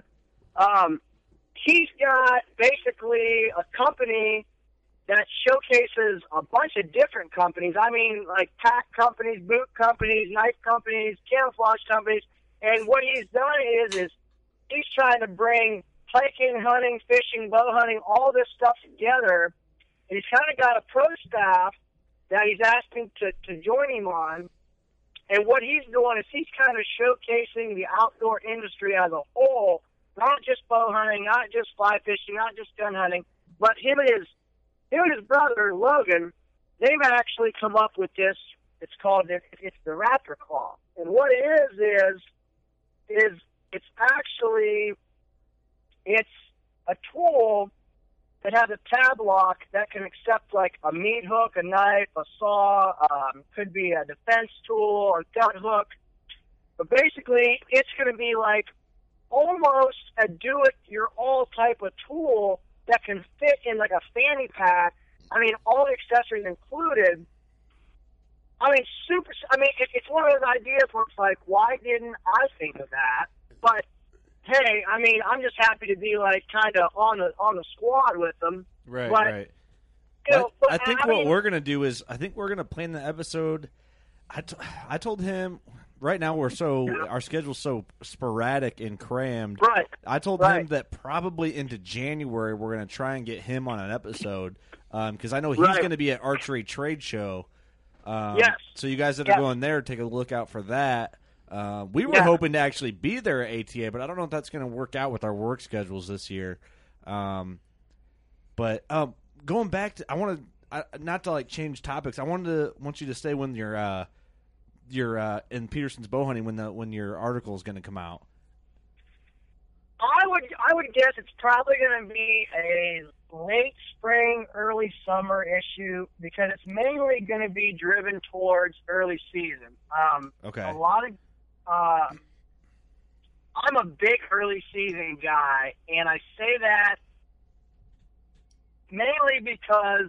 He's got basically a company that showcases a bunch of different companies. I mean, like pack companies, boot companies, knife companies, camouflage companies. And what he's done is he's trying to bring hiking, hunting, fishing, bow hunting, all this stuff together. And he's kind of got a pro staff that he's asking to join him on. And what he's doing is he's kind of showcasing the outdoor industry as a whole, not just bow hunting, not just fly fishing, not just gun hunting, but him and his brother, Logan, they've actually come up with this. It's called, it's the Raptor Claw. And what it is it's actually, it's a tool that has a tab lock that can accept like a meat hook, a knife, a saw, could be a defense tool, a gun hook. But basically, it's going to be like almost a do-it-your-all type of tool that can fit in like a fanny pack. I mean, all the accessories included. I mean, it's one of those ideas where it's like, why didn't I think of that? But hey, I mean, I'm just happy to be like kind of on the squad with them. Right, but, right. You know, I think what we're gonna do is we're gonna plan the episode. I told him right now our schedule's so sporadic and crammed. Right. I told him that probably into January we're gonna try and get him on an episode because I know he's gonna be at Archery Trade Show. Yes. So you guys that are going there, take a look out for that. We were hoping to actually be there at ATA, but I don't know if that's going to work out with our work schedules this year. But going back to, I want to not to like change topics. I want you to stay when you're in Peterson's bow hunting when your article is going to come out. I would guess it's probably going to be a late spring, early summer issue because it's mainly going to be driven towards early season. Okay. A lot of I'm a big early season guy, and I say that mainly because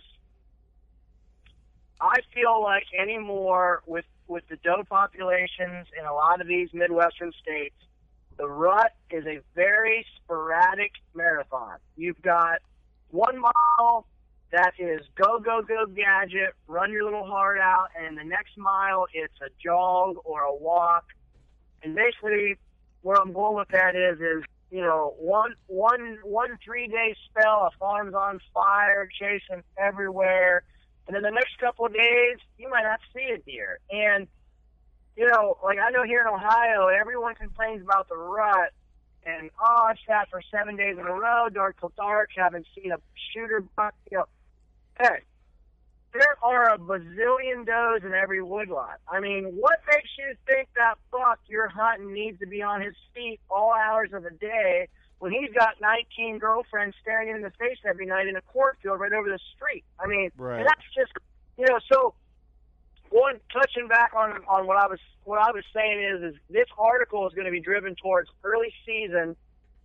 I feel like anymore with the doe populations in a lot of these Midwestern states, the rut is a very sporadic marathon. You've got 1 mile that is go, go, go gadget, run your little heart out, and the next mile it's a jog or a walk. And basically where I'm going with that is you know, one 3-day spell, a farm's on fire, chasing everywhere, and then the next couple of days you might not see a deer. And you know, like I know here in Ohio, everyone complains about the rut, and I've sat for 7 days in a row, dark till dark, haven't seen a shooter buck. Hey, there are a bazillion does in every woodlot. I mean, what makes you think that buck you're hunting needs to be on his feet all hours of the day when he's got 19 girlfriends staring him in the face every night in a cornfield right over the street? I mean, Right. and that's just, so touching back on what I was saying is this article is going to be driven towards early season.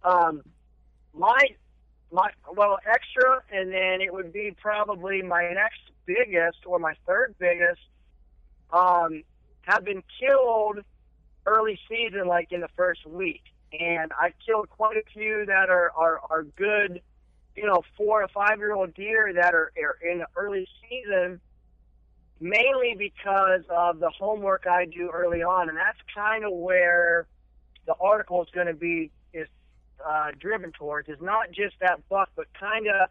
Extra, and then it would be probably my next biggest or my third biggest, have been killed early season, like in the first week. And I killed quite a few that are good, 4 or 5 year old deer that are in the early season, mainly because of the homework I do early on. And that's kind of where the article is going to be driven towards, is not just that buck, but kind of,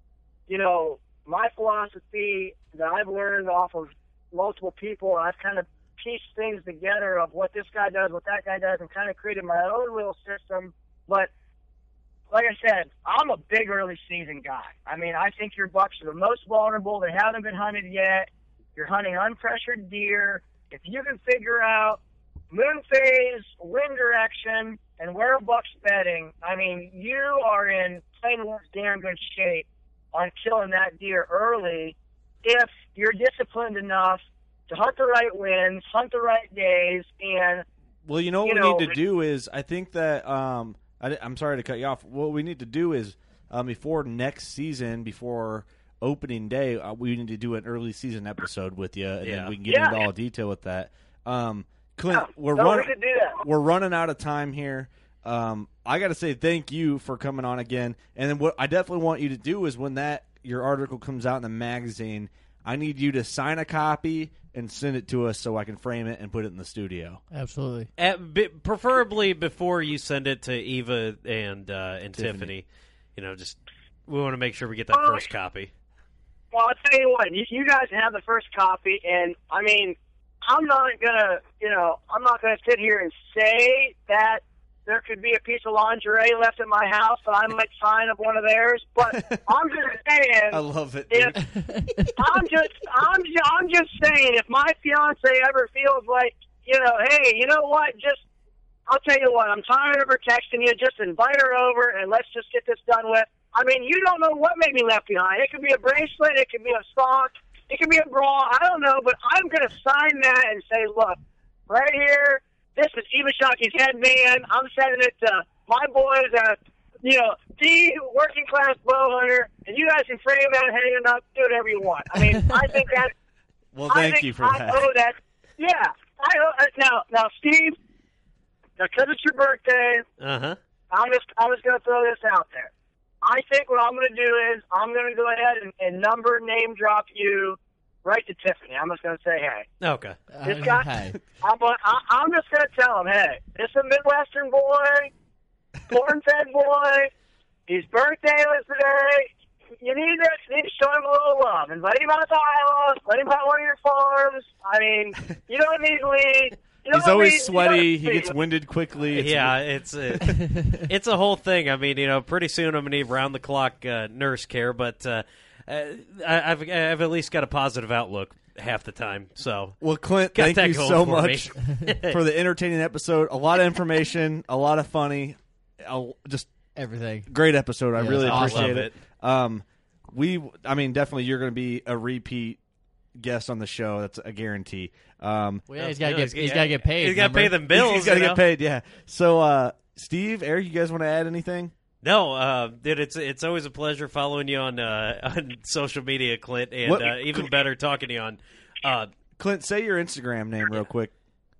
my philosophy that I've learned off of multiple people. I've kind of pieced things together of what this guy does, what that guy does, and kind of created my own little system. But like I said, I'm a big early season guy. I mean, I think your bucks are the most vulnerable. They haven't been hunted yet. You're hunting unpressured deer. If you can figure out moon phase, wind direction, and where a buck's bedding, I mean, you are in plain damn good shape on killing that deer early if you're disciplined enough to hunt the right winds, hunt the right days, and Well, what we need to do is, I think that I'm sorry to cut you off. What we need to do is before next season, before opening day, we need to do an early season episode with you, and then we can get into all detail with that. Clint, we're running out of time here. I got to say thank you for coming on again. And then what I definitely want you to do is when your article comes out in the magazine, I need you to sign a copy and send it to us so I can frame it and put it in the studio. Absolutely. Preferably before you send it to Eva and Tiffany. We want to make sure we get that first copy. Well, I'll tell you what, you guys have the first copy, and I mean, I'm not gonna sit here and say that there could be a piece of lingerie left at my house that I might sign up one of theirs, but I'm just saying. I love it, dude. I'm just saying, if my fiance ever feels like, hey, you know what, I'll tell you what, I'm tired of her texting you, just invite her over and let's just get this done with. I mean, you don't know what may be left behind. It could be a bracelet, it could be a sock, it could be a bra, I don't know, but I'm going to sign that and say, look, right here, this is Eva Shockey's headband. I'm sending it to my boys at, the working class bow hunter, and you guys can frame that, hang it up, do whatever you want. I mean, I think that. Well, thank you for that. I owe that. Yeah, I owe now, Steve. Because it's your birthday, I'm just going to throw this out there. I think what I'm going to do is I'm going to go ahead and number name drop you right to Tiffany. I'm just going to say, hey. Okay. This guy, Hey. I'm just going to tell him, hey, this is a Midwestern boy, corn-fed boy. His birthday was today. You need to show him a little love. Invite him out to Iowa. Let him hunt one of your farms. I mean, you don't need to lead. He's always sweaty. He gets winded quickly. It's a whole thing. I mean, pretty soon I'm going to need round-the-clock nurse care, but I've at least got a positive outlook half the time. So, well, Clint, thank you so much for the entertaining episode. A lot of information, a lot of funny, just everything. Great episode. I really appreciate it. Definitely you're going to be a repeat guest on the show. That's a guarantee. Well, yeah, he's got to get paid. He's got to pay them bills. He's got to get paid. Yeah. So, Steve, Eric, you guys want to add anything? No, dude, it's always a pleasure following you on social media, Clint, and even better talking to you on. Clint, say your Instagram name real quick.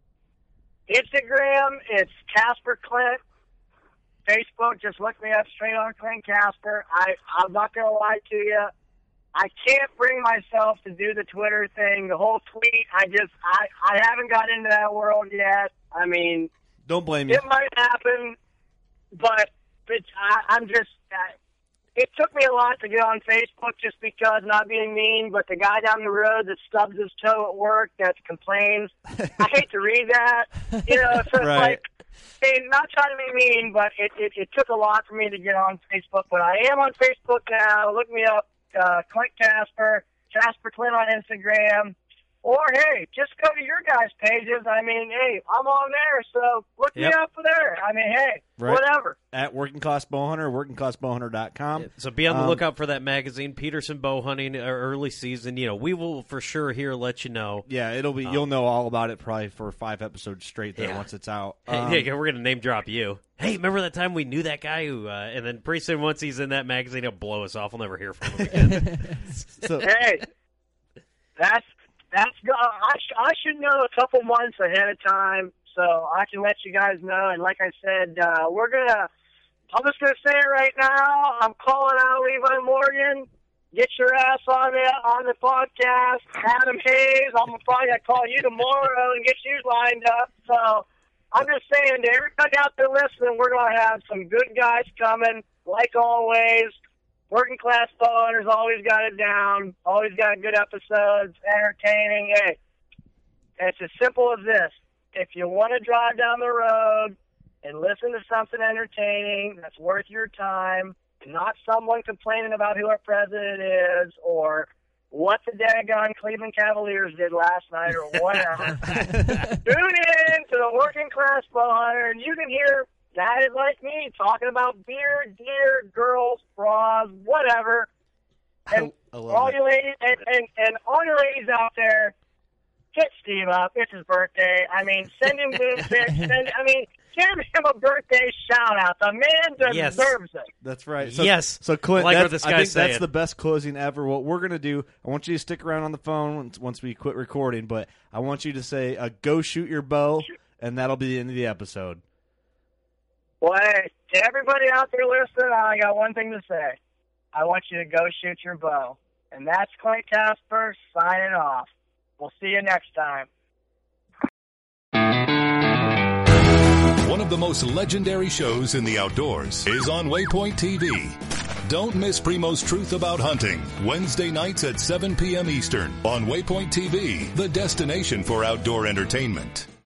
Instagram, it's Casper Clint. Facebook, just look me up straight on Clint Casper. I'm not gonna lie to you. I can't bring myself to do the Twitter thing, the whole tweet. I haven't got into that world yet. I mean, don't blame you. It might happen, but I'm just. It took me a lot to get on Facebook just because, not being mean, but the guy down the road that stubs his toe at work that complains. I hate to read that. So it's right. like, mean, not trying to be mean, but it took a lot for me to get on Facebook. But I am on Facebook now. Look me up, Clint Casper, Casper Clint on Instagram. Or, hey, just go to your guys' pages. I mean, hey, I'm on there, so look me up for there. I mean, hey, whatever. At Working Class Bowhunter, workingclassbowhunter.com. So be on the lookout for that magazine, Peterson Bowhunting, early season. You know, we will for sure here let you know. Yeah, it'll be. You'll know all about it probably for 5 episodes straight there once it's out. Hey, we're going to name drop you. Hey, remember that time we knew that guy who, and then pretty soon once he's in that magazine, he'll blow us off. We'll never hear from him again. Hey, I should know a couple months ahead of time, so I can let you guys know. And like I said, I'm just gonna say it right now. I'm calling out Levi Morgan. Get your ass on the podcast. Adam Hayes, I'm probably gonna call you tomorrow and get you lined up. So I'm just saying to everybody out there listening, we're gonna have some good guys coming, like always. Working Class Bowhunters always got it down, always got good episodes, entertaining. Hey, it's as simple as this. If you want to drive down the road and listen to something entertaining that's worth your time, not someone complaining about who our president is or what the daggone Cleveland Cavaliers did last night or whatever, tune in to the Working Class Bowhunter, and you can hear guys like me talking about beer, deer, girls, bras, whatever. And all you ladies and all your ladies out there, hit Steve up. It's his birthday. I mean, send him boob pics. Give him a birthday shout out. The man deserves it. That's right. So Clint, like what this I guy's think that's saying. the best closing ever. What we're gonna do, I want you to stick around on the phone once we quit recording, but I want you to say, "Go shoot your bow," and that'll be the end of the episode. Well, hey, to everybody out there listening, I got one thing to say. I want you to go shoot your bow. And that's Clint Casper signing off. We'll see you next time. One of the most legendary shows in the outdoors is on Waypoint TV. Don't miss Primo's Truth About Hunting, Wednesday nights at 7 p.m. Eastern on Waypoint TV, the destination for outdoor entertainment.